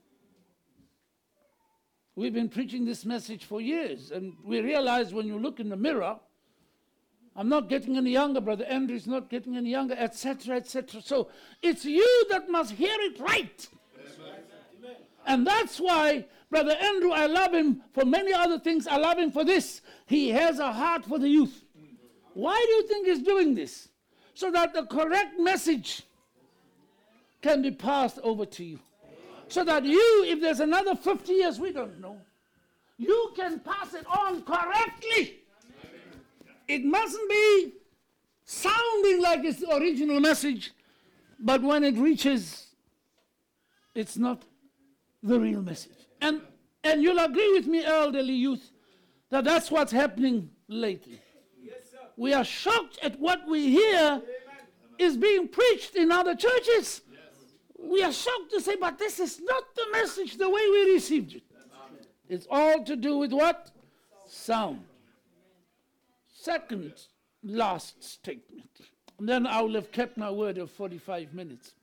We've been preaching this message for years, and we realize when you look in the mirror, I'm not getting any younger, Brother Andrew's not getting any younger, etc., etc. So it's you that must hear it right. Amen. And that's why, Brother Andrew, I love him for many other things. I love him for this. He has a heart for the youth. Why do you think he's doing this? So that the correct message can be passed over to you. So that you, if there's another 50 years, we don't know, you can pass it on correctly. It mustn't be sounding like it's the original message, but when it reaches, it's not the real message. And you'll agree with me, elderly youth, that that's what's happening lately. Yes, sir. We are shocked at what we hear is being preached in other churches. Yes. We are shocked to say, but this is not the message the way we received it. Amen. It's all to do with what? Sound. Second, last statement. And then I will have kept my word of 45 minutes.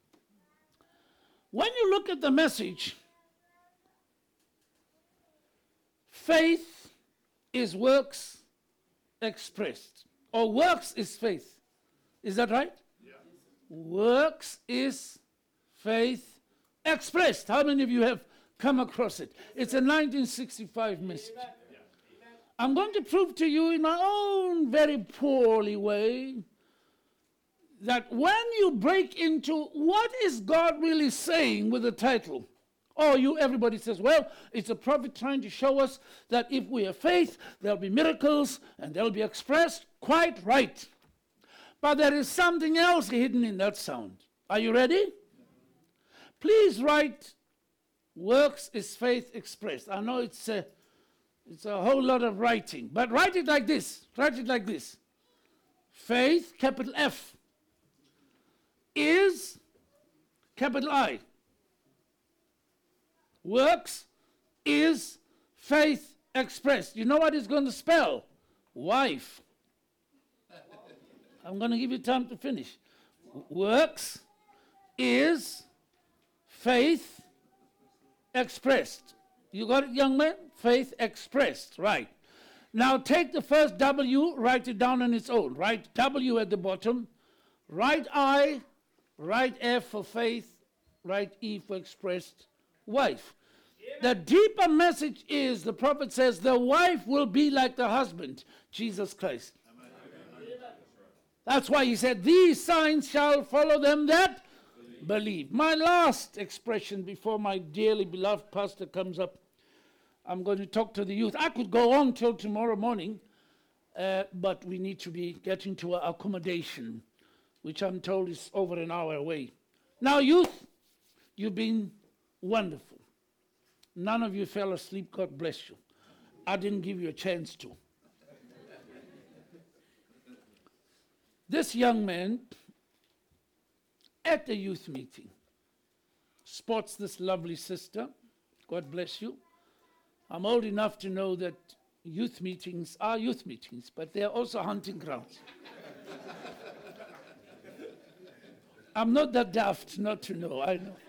When you look at the message, faith is works expressed. Or works is faith. Is that right? Yeah. Works is faith expressed. How many of you have come across it? It's a 1965 message. Amen. I'm going to prove to you in my own very poorly way that when you break into what is God really saying with the title, everybody says, well, it's a prophet trying to show us that if we have faith, there'll be miracles and they'll be expressed. Quite right. But there is something else hidden in that sound. Are you ready? Please write, works is faith expressed. I know it's a whole lot of writing, but write it like this. Write it like this. Faith, capital F, is, capital I. Works is faith expressed. You know what it's going to spell? Wife. I'm going to give you time to finish. Works is faith expressed. You got it, young man? Faith expressed, right. Now take the first W, write it down on its own. Write W at the bottom. Write I, write F for faith, write E for expressed, wife. The deeper message is, the prophet says, the wife will be like the husband, Jesus Christ. That's why he said, these signs shall follow them that believe. My last expression before my dearly beloved pastor comes up, I'm going to talk to the youth. I could go on till tomorrow morning, but we need to be getting to our accommodation, which I'm told is over an hour away. Now, youth, you've been wonderful. None of you fell asleep, God bless you. I didn't give you a chance to. This young man at the youth meeting spots this lovely sister. God bless you. I'm old enough to know that youth meetings are youth meetings, but they're also hunting grounds. I'm not that daft not to know, I know.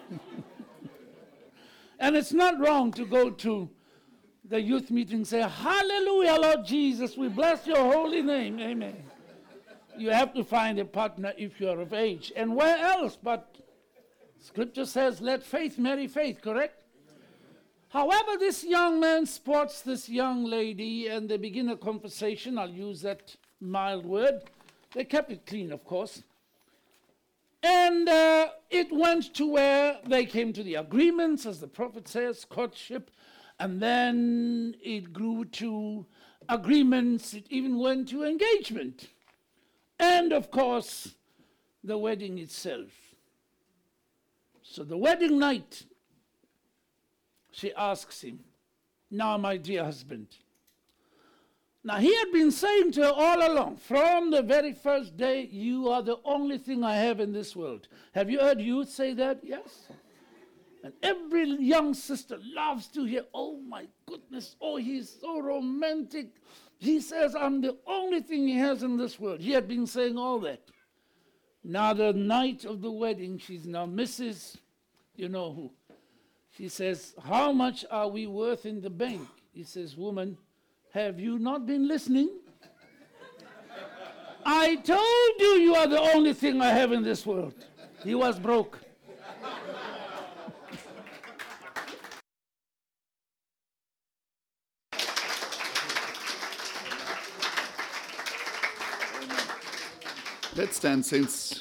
And it's not wrong to go to the youth meeting and say, hallelujah, Lord Jesus, we bless your holy name, amen. You have to find a partner if you are of age. And where else? But Scripture says, let faith marry faith, correct? However, this young man spots this young lady and they begin a conversation. I'll use that mild word. They kept it clean, of course. And it went to where they came to the agreements, as the prophet says, courtship. And then it grew to agreements. It even went to engagement. And, of course, the wedding itself. So the wedding night, she asks him, now, my dear husband. Now, he had been saying to her all along, from the very first day, you are the only thing I have in this world. Have you heard youth say that? Yes. And every young sister loves to hear, oh, my goodness, oh, he's so romantic. He says, I'm the only thing he has in this world. He had been saying all that. Now, the night of the wedding, she's now Mrs. You know who. She says, how much are we worth in the bank? He says, woman, have you not been listening? I told you you are the only thing I have in this world. He was broke. Let's stand, saints.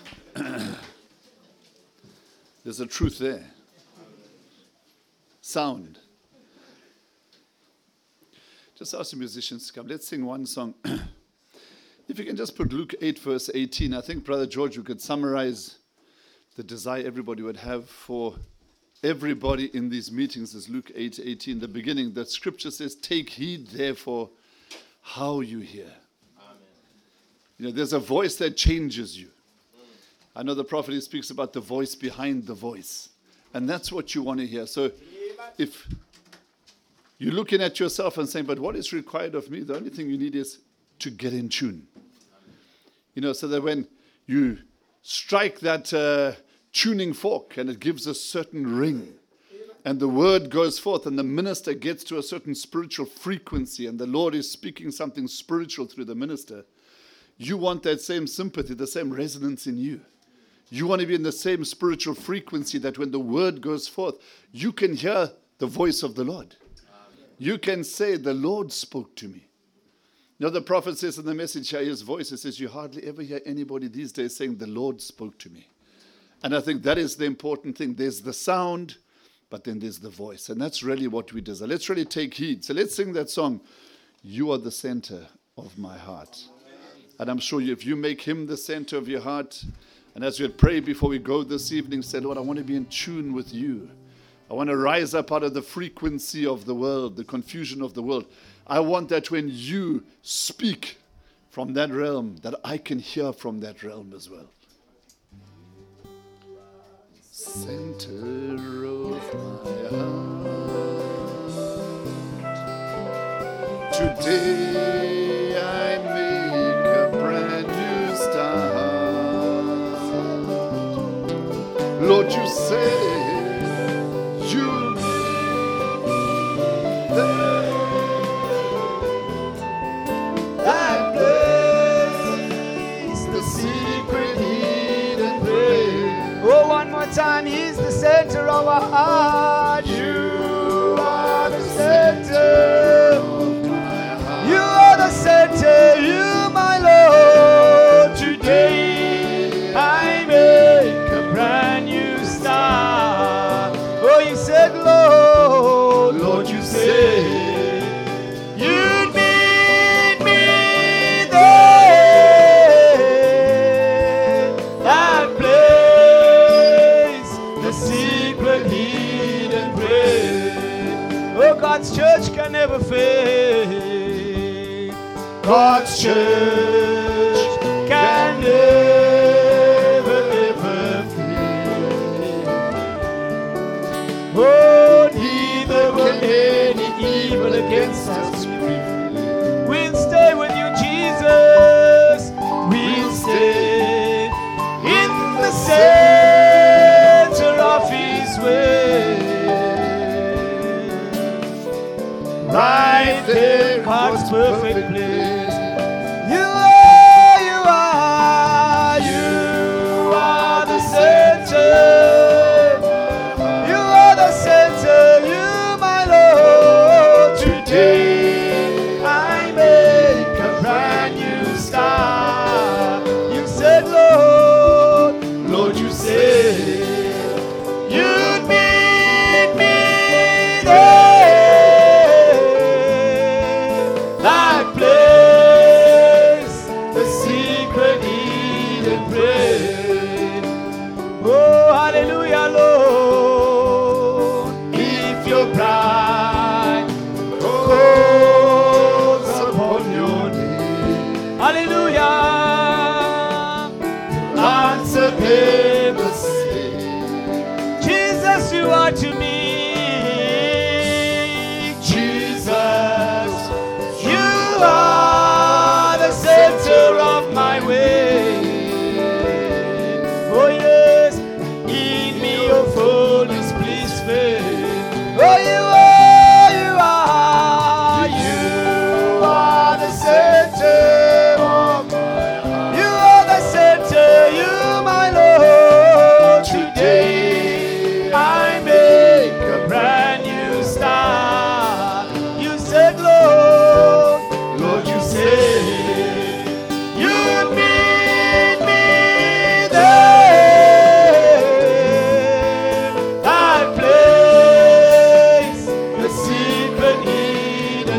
There's a truth there. Sound. Just ask the musicians to come. Let's sing one song. If you can just put Luke 8, verse 18. I think, Brother George, you could summarize the desire everybody would have for everybody in these meetings is Luke 8, 18. The beginning, the scripture says, take heed, therefore, how you hear. You know, there's a voice that changes you. I know the prophet, he speaks about the voice behind the voice. And that's what you want to hear. So if you're looking at yourself and saying, but what is required of me? The only thing you need is to get in tune. You know, so that when you strike that tuning fork and it gives a certain ring, and the word goes forth and the minister gets to a certain spiritual frequency and the Lord is speaking something spiritual through the minister, you want that same sympathy, the same resonance in you. You want to be in the same spiritual frequency that when the word goes forth, you can hear the voice of the Lord. You can say, the Lord spoke to me. You know, the prophet says in the message, hear his voice. It says, you hardly ever hear anybody these days saying, the Lord spoke to me. And I think that is the important thing. There's the sound, but then there's the voice. And that's really what we desire. Let's really take heed. So let's sing that song, You Are the Center of My Heart. And I'm sure if you make him the center of your heart, And as we pray before we go this evening, say, Lord, I want to be in tune with you. I want to rise up out of the frequency of the world, the confusion of the world. I want that when you speak from that realm, that I can hear from that realm as well. Center of my heart, today I make a brand new start. Lord, you say you'll make that place, the secret hidden place. Oh, one more time, He's the center of our heart. You are the center. You are the center, you, my Lord. Today I make a brand new start. Oh, you said, Lord, Lord, you said you'd meet me there. That place, the secret hidden place. Oh, God's church can never fail. God's church can never, ever fail. Oh, neither will any evil against us prevail. We'll stay with you, Jesus. We'll stay in the center of His way. Right there, God's perfect place. You are the center. You are the center, you, my Lord. Today I make a brand new start. You said, Lord, Lord, you said you'd meet me there. That place, the secret hidden place. Oh, hallelujah, Lord. If your bride calls upon your name, hallelujah, answer them the same. Jesus, you are to me. Jesus, you are the center of my way. Oh yes, in me your fullness, please fill. Oh, you are the center of my heart. You are the center, you, my Lord. Today I make a brand new start. You said, Lord, Lord, you said you'd meet me there. That place, the secret hidden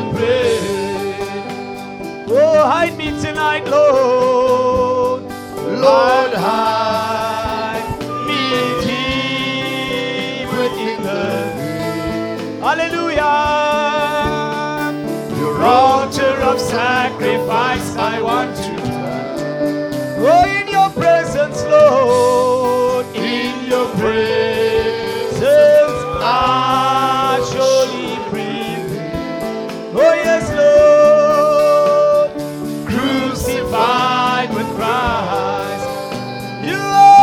place. Oh, hide me tonight, Lord. Lord, hide me deep within the veil. Hallelujah. Your altar of sacrifice I want to turn. Oh, in your presence, Lord, in your presence I surely prevail. Oh, yes, Lord, crucified with Christ. You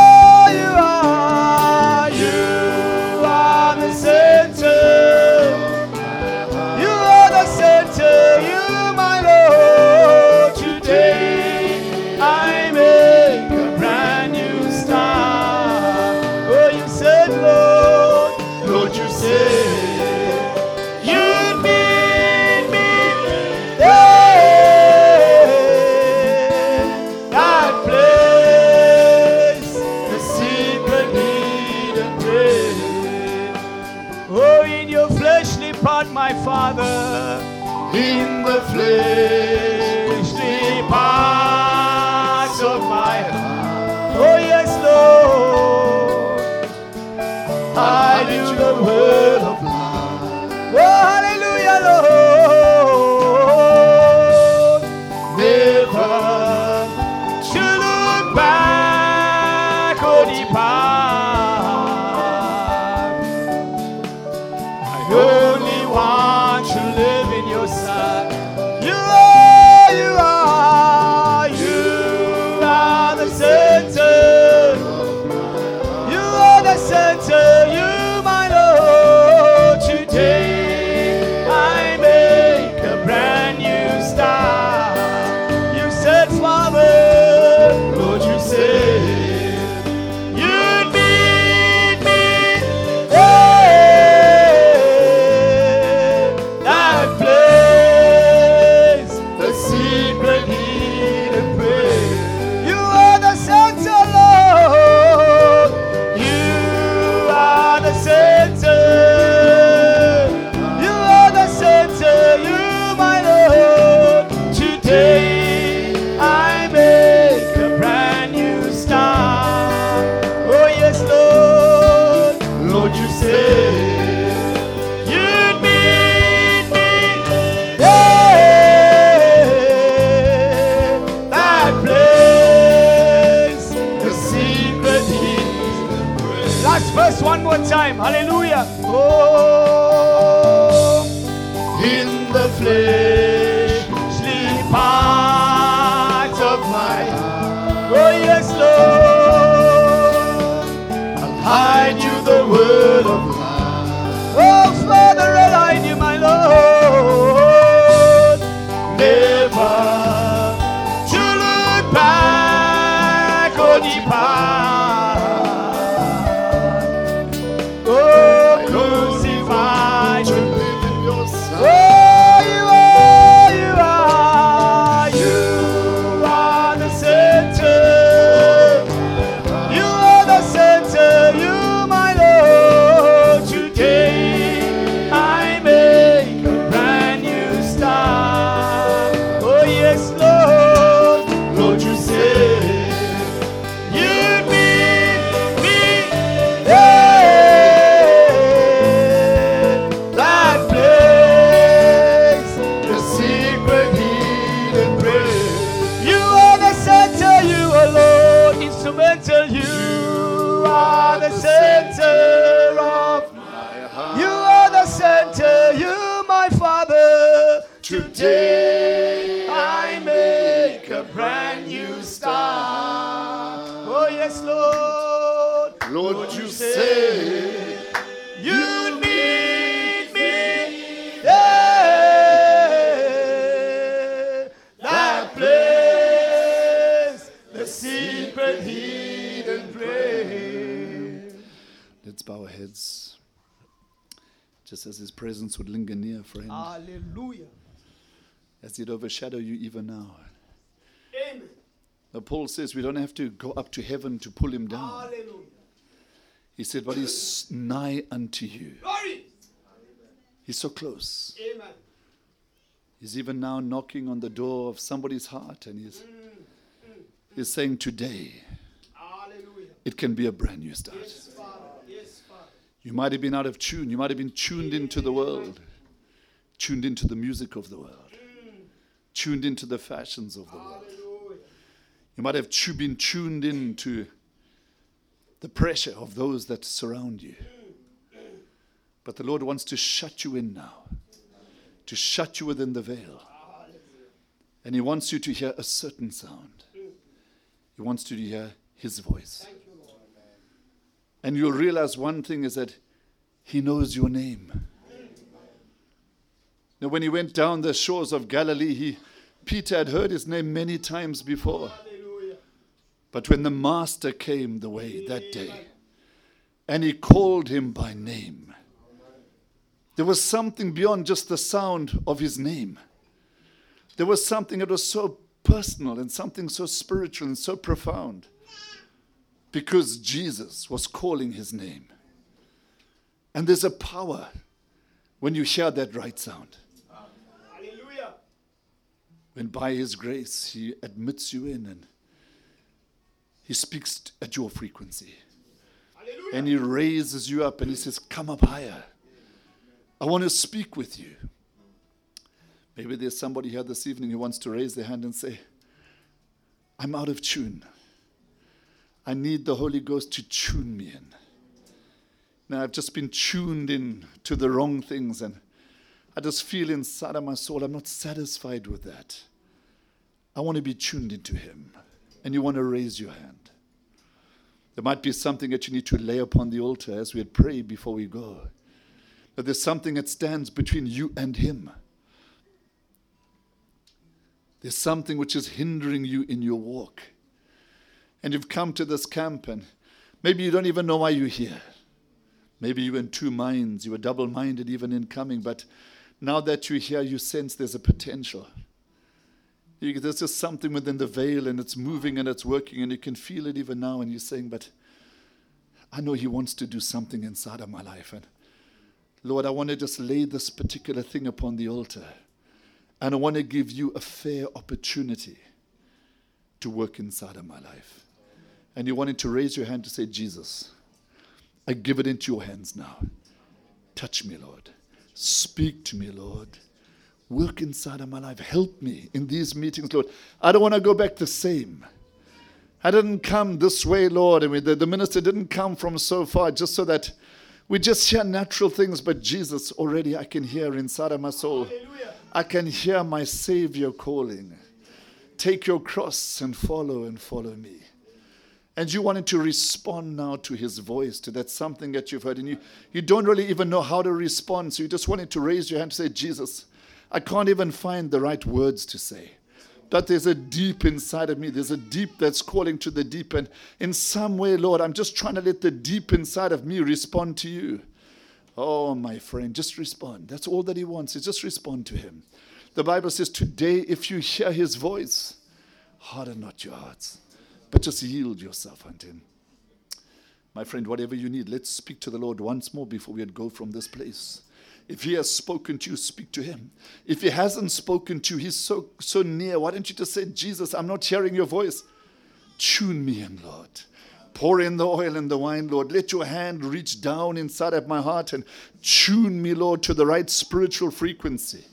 are the center. You are the center, you, my Lord. never to look back or depart. Oh, crucified to live in your sight. Oh, you are the center. You are the center, you my Lord. Today I make a brand new start. Oh yes, Lord, Lord, you said you'd meet me there. That place, the secret hidden place. You are the center, you are Lord, instrumental. You are the center of My heart. you are the center, you my Father. Today I make a brand new start. Oh yes, Lord. Lord, you say You'd meet me there. That place, the secret hidden place. let's bow our heads. Just as his presence would linger near, friend. Hallelujah. As it overshadow you even now. Amen. Now Paul says we don't have to go up to heaven to pull him down. Hallelujah. He said, but he's nigh unto you. Glory. He's so close. Amen. He's even now knocking on the door of somebody's heart, and he's saying, today Hallelujah. it can be a brand new start. Yes, Father. Yes, Father. You might have been out of tune. You might have been tuned into the world, tuned into the music of the world, tuned into the fashions of the world. Hallelujah. You might have been tuned into the pressure of those that surround you. But the Lord wants to shut you in now, to shut you within the veil. And He wants you to hear a certain sound. He wants you to hear His voice. And you'll realize one thing is that He knows your name. Now, when He went down the shores of Galilee, Peter had heard His name many times before. But when the Master came the way that day, and He called him by name, there was something beyond just the sound of His name. There was something that was so personal and something so spiritual and so profound, because Jesus was calling His name. And there's a power when you hear that right sound. Hallelujah. When by His grace He admits you in and He speaks at your frequency. Hallelujah. And He raises you up and He says, come up higher. I want to speak with you. Maybe there's somebody here this evening who wants to raise their hand and say, I'm out of tune. I need the Holy Ghost to tune me in. Now I've just been tuned in to the wrong things, and I just feel inside of my soul I'm not satisfied with that. I want to be tuned into Him. And you want to raise your hand. There might be something that you need to lay upon the altar as we had prayed before we go. But there's something that stands between you and Him. There's something which is hindering you in your walk. And you've come to this camp and maybe you don't even know why you're here. Maybe you're in two minds. You were double-minded even in coming. But now that you're here, you sense there's a potential. There's just something within the veil, and it's moving and it's working, and you can feel it even now, and you're saying, but I know He wants to do something inside of my life. And Lord, I want to just lay this particular thing upon the altar, and I want to give you a fair opportunity to work inside of my life. And you wanted to raise your hand to say, Jesus, I give it into your hands now. Touch me, Lord. Speak to me, Lord. Work inside of my life. Help me in these meetings, Lord. I don't want to go back the same. I didn't come this way, Lord. I mean, the minister didn't come from so far just so that we just hear natural things. But Jesus, already I can hear inside of my soul. Hallelujah. I can hear my Savior calling. Take your cross and follow me. And you wanted to respond now to His voice, to that something that you've heard. And you don't really even know how to respond. So you just wanted to raise your hand and say, Jesus, I can't even find the right words to say. That there's a deep inside of me. There's a deep that's calling to the deep. And in some way, Lord, I'm just trying to let the deep inside of me respond to you. Oh, my friend, just respond. That's all that he wants, is just respond to him. The Bible says, today, if you hear his voice, harden not your hearts, but just yield yourself unto him. My friend, whatever you need, let's speak to the Lord once more before we go from this place. If he has spoken to you, speak to him. If he hasn't spoken to you, he's so near. Why don't you just say, Jesus, I'm not hearing your voice. Tune me in, Lord. Pour in the oil and the wine, Lord. Let your hand reach down inside of my heart and tune me, Lord, to the right spiritual frequency.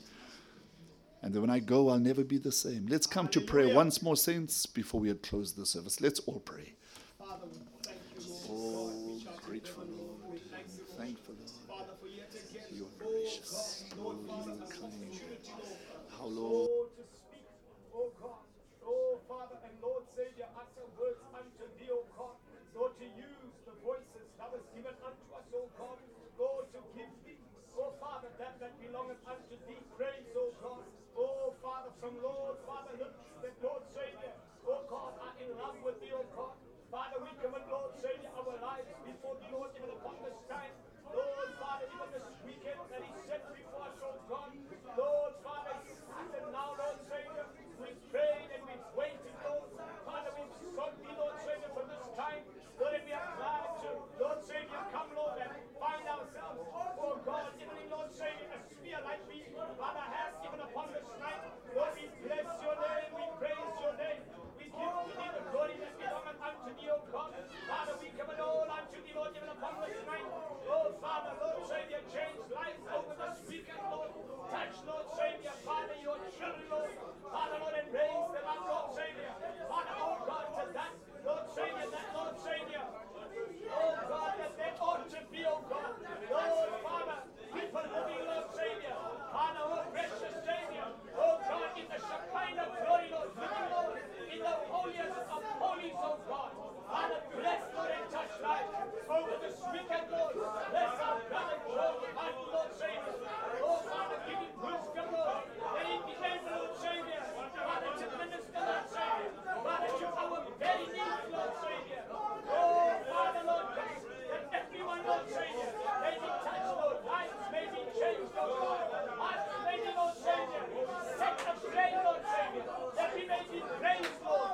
And then when I go, I'll never be the same. Let's come to prayer once more, saints, before we close the service. Let's all pray. Father, we thank you, Lord. Oh, grateful Lord. Thankful Lord. You are gracious. Lord, you are kind. How, Lord. To speak, oh God, oh Father and Lord Savior, utter words unto thee, oh God, Lord, to use the voices that was given unto us, oh God, Lord, to give thee, oh Father, that belongeth unto thee, praise, oh God, oh Father, from Lord, Father, lips that Lord Savior, oh God, are in love with thee, oh God, Father, we commit, Lord Savior, our lives before thee, Lord, even upon this time, Lord, Father, even this weekend that he set before us, oh God, Lord, Father, and now, Lord Savior, we've prayed and we've waited, Lord. Father, we've sought thee, Lord Savior, from this time. Lord, and we are glad to, Lord Savior, come, Lord, and find ourselves, oh God, even in, Lord Savior, a sphere like we, Father, has even upon this night. Lord, we bless your name, we praise your name. We give to thee the glory that belongeth unto thee, oh God. Father, we give it all unto thee, Lord, even upon this night. Oh, Father, Lord Savior, change lives over this weekend, Lord. Touch, Lord Savior, Father, your children, Lord. Father, Lord, and raise them up, Lord Savior. Father, oh God, to that, Lord Savior, oh God, that they ought to be, oh God. Lord, Father, people living, Lord Savior. Father, oh precious Savior. Oh God, in the Shekinah glory, Lord, living, Lord, in the holiest of holies, oh God. Father, bless, Lord, and touch lives over this weekend, Lord. Bless our brother Joe, Lord Savior. Oh Father, give him wisdom, Lord, that he be able, Lord Savior, Father, to minister, Lord Savior, Father, to our very needs, Lord Savior. Oh Father, Lord, that everyone, Lord Savior, may be touched, Lord, lives may be changed, Lord God, hearts may be, Lord Savior, set aflame, Lord Savior, that we may be praised, Lord.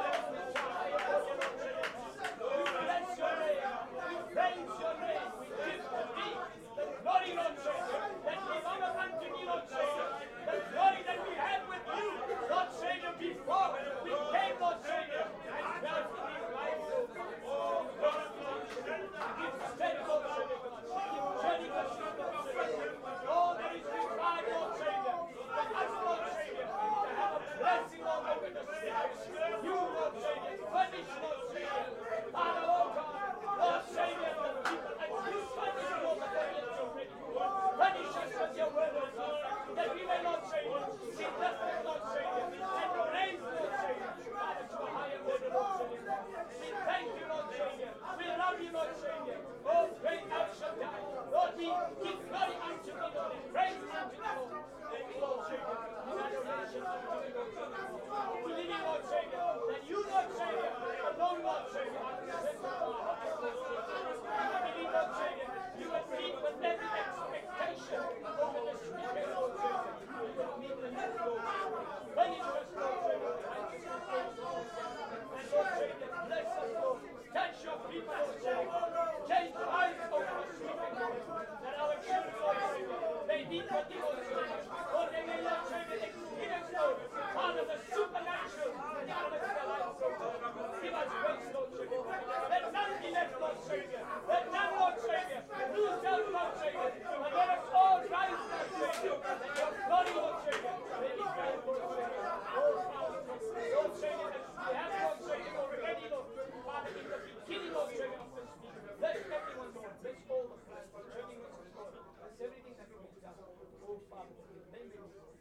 We bless your name, we praise your name, we give to thee the glory, Lord Savior, that belongeth unto thee, Lord Savior, the glory that we had with you, Lord Savior, before we came, Lord Savior, and dwelt in these lives, oh God, give strength, Lord Savior, give journey, Lord Savior, all that is required, Lord Savior, for us, Lord Savior, to have a blessing, Lord, over the lives, you, Lord Savior, furnish, Lord Savior, Father, oh God, Lord Savior, the people, and you furnish, Lord, the children, furnish us with your word, Lord God, that we may, Lord Savior, see nothing, Lord Savior, and raise, Lord Savior, Father, to a higher level, Lord Savior. We thank you, Lord Savior. We love you, Lord Savior. Oh, great El Shaddai. Lord, we give glory unto thee, Lord, and praise unto thee, Lord. Thank you, Lord Savior. In adoration unto thee, Lord Savior. Believing, Lord Savior, that you, Lord Savior, alone, Lord Savior, are the center of our hearts, Lord Savior. We believe, Lord Savior, you would meet with every expectation over this weekend, Lord Savior. You would meet the next, Lord Savior. Furnish us, Lord Savior, righteousness, Lord Savior. And Lord Savior, bless us, Lord. Touch your people, Lord Savior. Change lives over this weekend, Lord. That our children, Lord Savior, may be with thee, Lord Savior. Lord, they may, Lord Savior, experience, Lord, part of the supernatural in their lives, Lord. Give us grace, Lord Savior. Let none be left, Lord Savior. Let none, Lord Savior, lose out, Lord Savior. And let us all rise, Lord Savior. That your glory, Lord Savior, may be found, Lord Savior. Oh, Father, Lord Savior, as we have, Lord Savior, already, Lord, Father, in the beginning, Lord Savior, of this week, bless everyone, Lord. Bless all of us, turning us, Lord. Bless everything that we've done. Oh, Father, in the name of Jesus.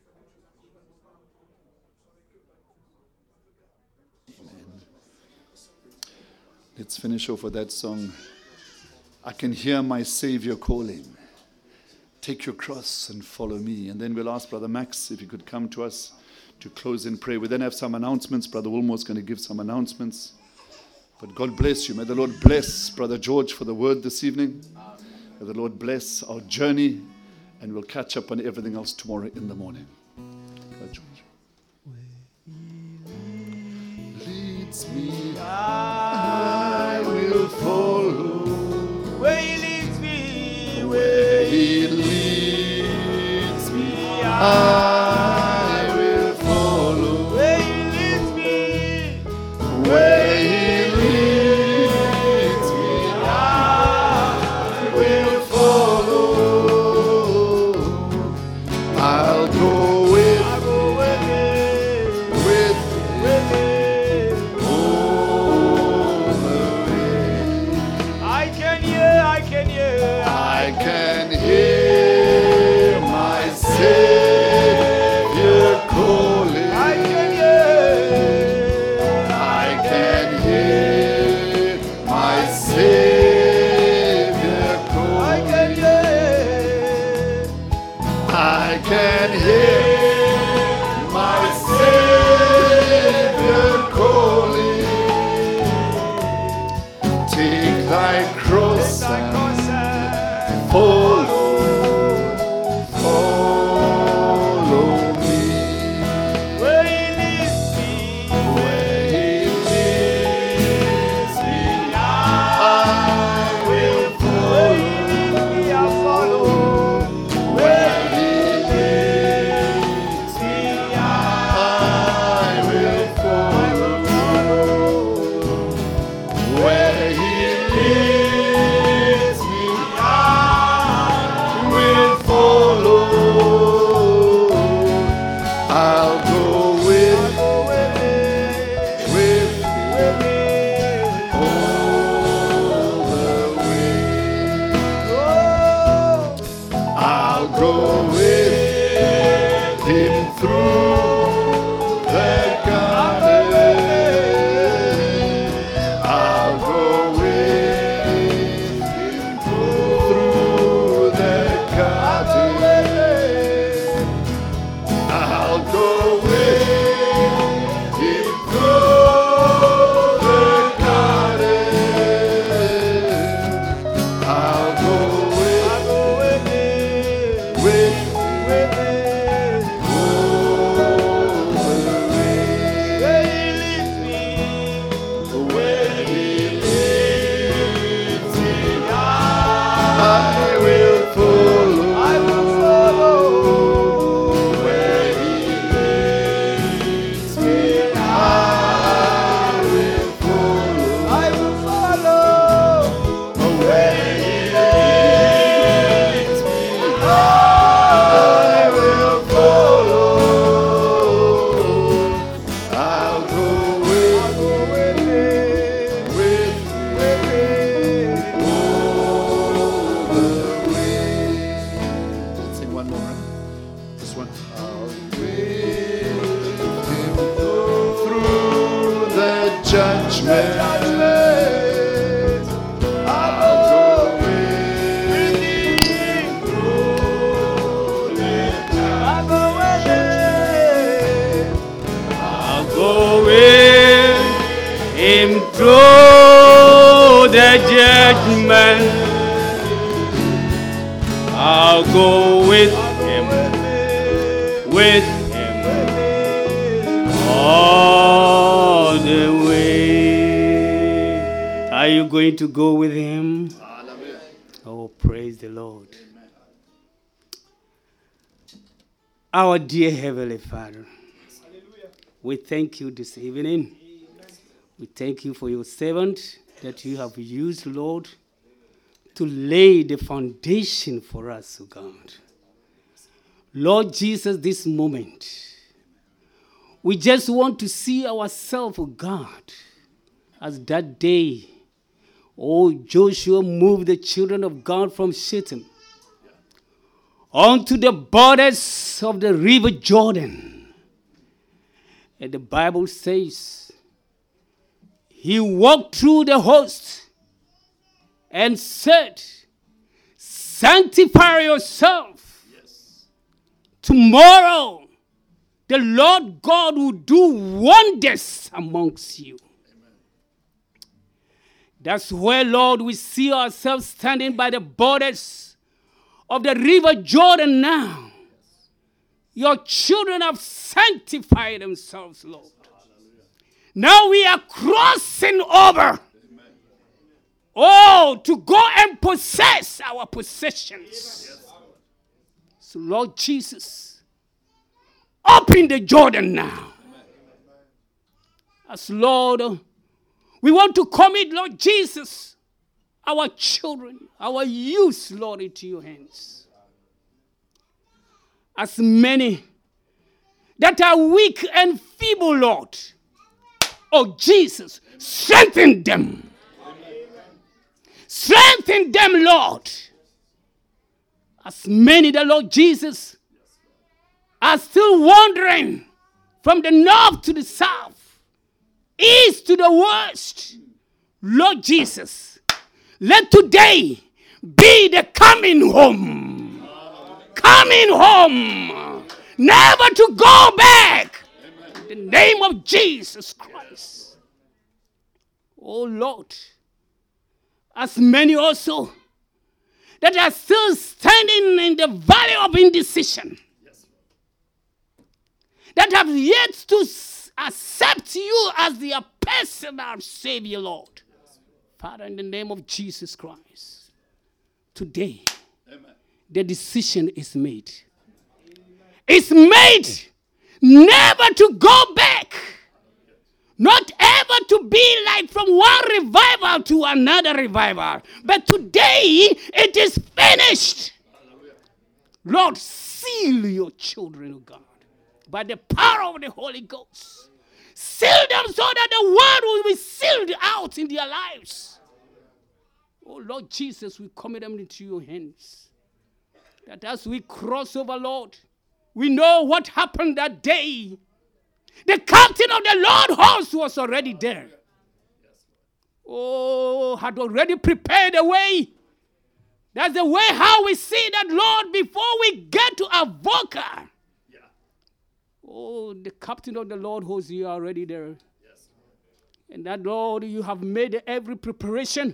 Let's finish off with that song. I can hear my Savior calling. Take your cross and follow me. And then we'll ask Brother Max if he could come to us to close in prayer. We then have some announcements. Brother Wilmore's going to give some announcements. But God bless you. May the Lord bless Brother George for the word this evening. May the Lord bless our journey. And we'll catch up on everything else tomorrow in the morning. Brother George. Leads me, I will follow. Where He leads me, Where He leads me, I will follow. where He leads me, Where He leads me, I will follow. I'll go with I go with Him, with with Him. all the way. I can hear, I can hear my Savior calling. I can hear, I can hear my Savior I calling. can hear. I can hear my Savior calling. Take thy cross Thy and cross and follow me. where He leads me, Where He leads me, I will where He follow. leads me, I follow. Where He leads me, I will follow. Where He leads me, I will follow. I'll go with all the way. I'll go with Him through the garden. I'll go with Him through the garden. I'll go with Him through the garden. I'll go with all the way. Where He leads me, I will follow. Where He leads me, I will follow. Where He leads me, I will follow. I'll go with all the way. Let's sing one more, right? This one. I'll with Him through the judgment. I'll go with Him through the I'll go with Him. I'll go with Him through the judgment. I'll go with Him all the way. Are you going to go with Him? Oh, praise the Lord. Our dear Heavenly Father, we thank you this evening. We thank you for your servant that you have used, Lord, to lay the foundation for us, O God. Lord Jesus, this moment, we just want to see ourselves, O God, as that day, Joshua moved the children of God from Shittim onto the borders of the river Jordan. And the Bible says, he walked through the host and said, sanctify yourself. Yes. Tomorrow the Lord God will do wonders amongst you. That's where, Lord, we see ourselves standing by the borders of the river Jordan now. Your children have sanctified themselves, Lord. Now we are crossing over. Oh, to go and possess our possessions. So, Lord Jesus, open the Jordan now. As Lord, we want to commit, Lord Jesus, our children, our youth, Lord, into your hands. As many that are weak and feeble, Lord, oh Jesus, strengthen them. Strengthen them, Lord. As many, the Lord Jesus, are still wandering from the north to the south, east to the west. Lord Jesus, let today be the coming home. Coming home. Never to go back. In the name of Jesus Christ. Oh Lord, as many also that are still standing in the valley of indecision, that have yet to accept you as their personal Savior, Lord. Father, in the name of Jesus Christ, today, the decision is made. It's made never to go back. Not ever to be like from one revival to another revival. But today, it is finished. Lord, seal your children, O God, by the power of the Holy Ghost. Seal them so that the word will be sealed out in their lives. Oh, Lord Jesus, we commit them into your hands. That as we cross over, Lord, we know what happened that day. The captain of the Lord host was already there. Oh, had already prepared the way. That's the way how we see that, Lord, before we get to Avoca. Oh, the captain of the Lord host, you are already there. And that, Lord, you have made every preparation.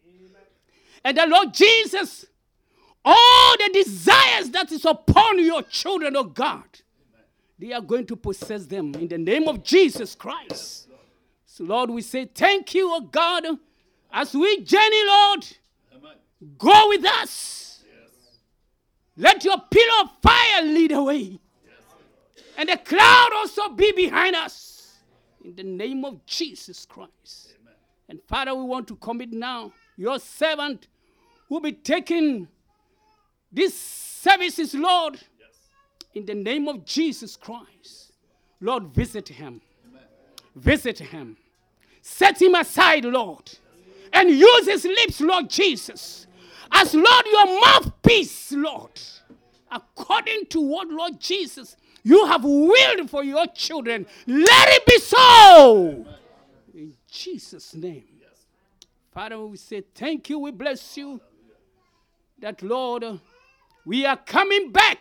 And that, Lord Jesus, all the desires that is upon your children, oh God, they are going to possess them in the name of Jesus Christ. So, Lord, we say thank you, oh God, as we journey, Lord. Go with us. Let your pillar of fire lead the way. And the cloud also be behind us. In the name of Jesus Christ. And Father, we want to commit now your servant who will be taking these services, Lord. In the name of Jesus Christ, Lord, visit him. Amen. Visit him. Set him aside, Lord. And use his lips, Lord Jesus. As, Lord, your mouthpiece, Lord. According to what, Lord Jesus, you have willed for your children. Let it be so. Amen. In Jesus' name. Yes. Father, we say thank you. We bless you. That, Lord, we are coming back.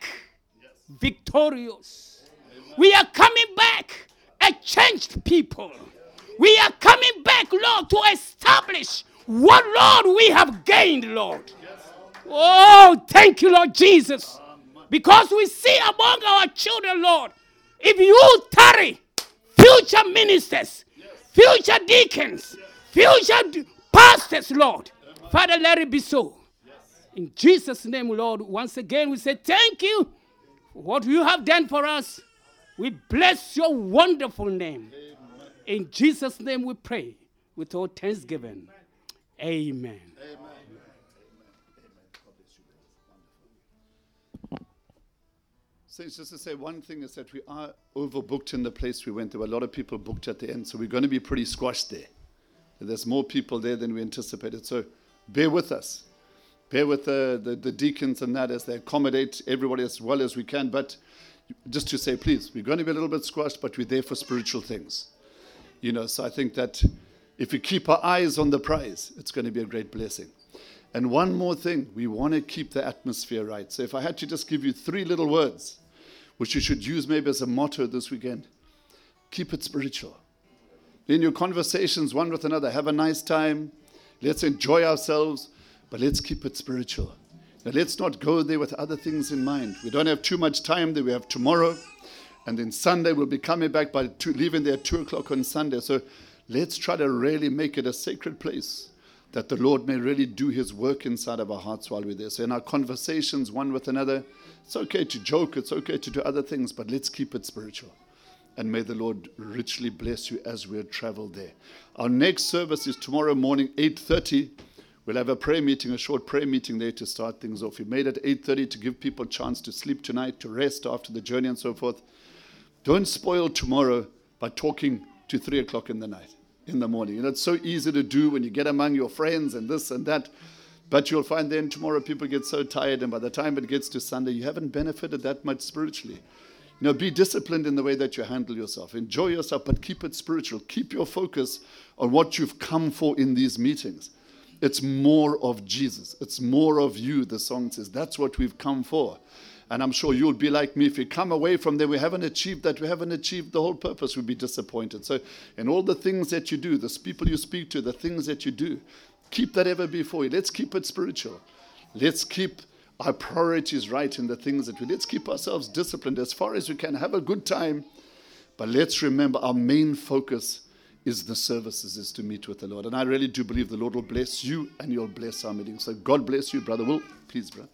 Victorious. Amen. We are coming back a changed people. We are coming back, Lord, to establish what, Lord, we have gained, Lord. Yes. Oh, thank you, Lord Jesus. Because we see among our children, Lord, if you tarry, future ministers, future deacons, future pastors, Lord. Amen. Father, let it be so. Yes. In Jesus' name, Lord, once again we say thank you. What you have done for us, we bless your wonderful name. Amen. In Jesus' name we pray with all thanksgiving. Amen. Amen. Saints, just to say one thing is that we are overbooked in the place we went. There were a lot of people booked at the end, so we're going to be pretty squashed there. There's more people there than we anticipated, so bear with us. Bear with the deacons and that as they accommodate everybody as well as we can. But just to say, please, we're going to be a little bit squashed, but we're there for spiritual things. You know, so I think that if we keep our eyes on the prize, it's going to be a great blessing. And one more thing, we want to keep the atmosphere right. So if I had to just give you 3 little words, which you should use maybe as a motto this weekend. Keep it spiritual. In your conversations one with another, have a nice time. Let's enjoy ourselves, but let's keep it spiritual. Now, let's not go there with other things in mind. We don't have too much time there. We have tomorrow, and then Sunday we'll be coming back leaving there at 2 o'clock on Sunday. So let's try to really make it a sacred place that the Lord may really do his work inside of our hearts while we're there. So in our conversations one with another, it's okay to joke, it's okay to do other things, but let's keep it spiritual. And may the Lord richly bless you as we travel there. Our next service is tomorrow morning, 8:30. We'll have a prayer meeting, a short prayer meeting there to start things off. We made it 8:30 to give people a chance to sleep tonight, to rest after the journey and so forth. Don't spoil tomorrow by talking to 3 o'clock in the morning. You know, it's so easy to do when you get among your friends and this and that. But you'll find then tomorrow people get so tired, and by the time it gets to Sunday, you haven't benefited that much spiritually. You know, be disciplined in the way that you handle yourself. Enjoy yourself, but keep it spiritual. Keep your focus on what you've come for in these meetings. It's more of Jesus. It's more of you, the song says. That's what we've come for. And I'm sure you'll be like me. If you come away from there, we haven't achieved that, we haven't achieved the whole purpose, we'll be disappointed. So in all the things that you do, the people you speak to, the things that you do, keep that ever before you. Let's keep it spiritual. Let's keep our priorities right in the things that we do. Let's keep ourselves disciplined as far as we can. Have a good time. But let's remember our main focus is the services, is to meet with the Lord. And I really do believe the Lord will bless you and you'll bless our meeting. So God bless you, Brother Will. Please, brother.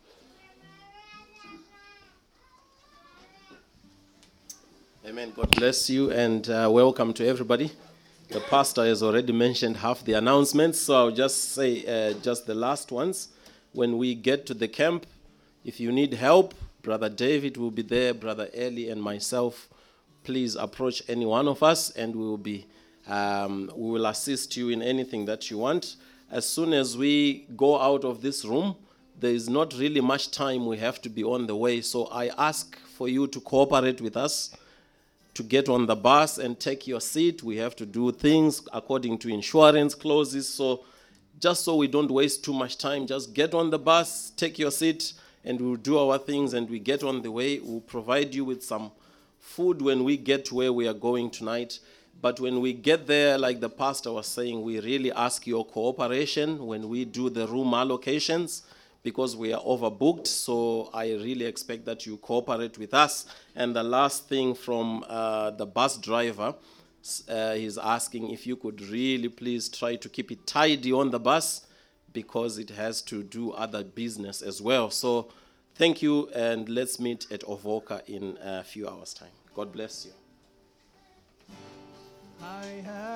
Amen. God bless you and welcome to everybody. The pastor has already mentioned half the announcements, so I'll just say just the last ones. When we get to the camp, if you need help, Brother David will be there, Brother Eli and myself. Please approach any one of us and we will assist you in anything that you want. As soon as we go out of this room, there is not really much time we have to be on the way, so I ask for you to cooperate with us to get on the bus and take your seat. We have to do things according to insurance clauses, so just so we don't waste too much time, just get on the bus, take your seat, and we'll do our things, and we get on the way. We'll provide you with some food when we get to where we are going tonight. But when we get there, like the pastor was saying, we really ask your cooperation when we do the room allocations, because we are overbooked, so I really expect that you cooperate with us. And the last thing from the bus driver, he's asking if you could really please try to keep it tidy on the bus, because it has to do other business as well. So thank you, and let's meet at Ovoka in a few hours' time. God bless you. I have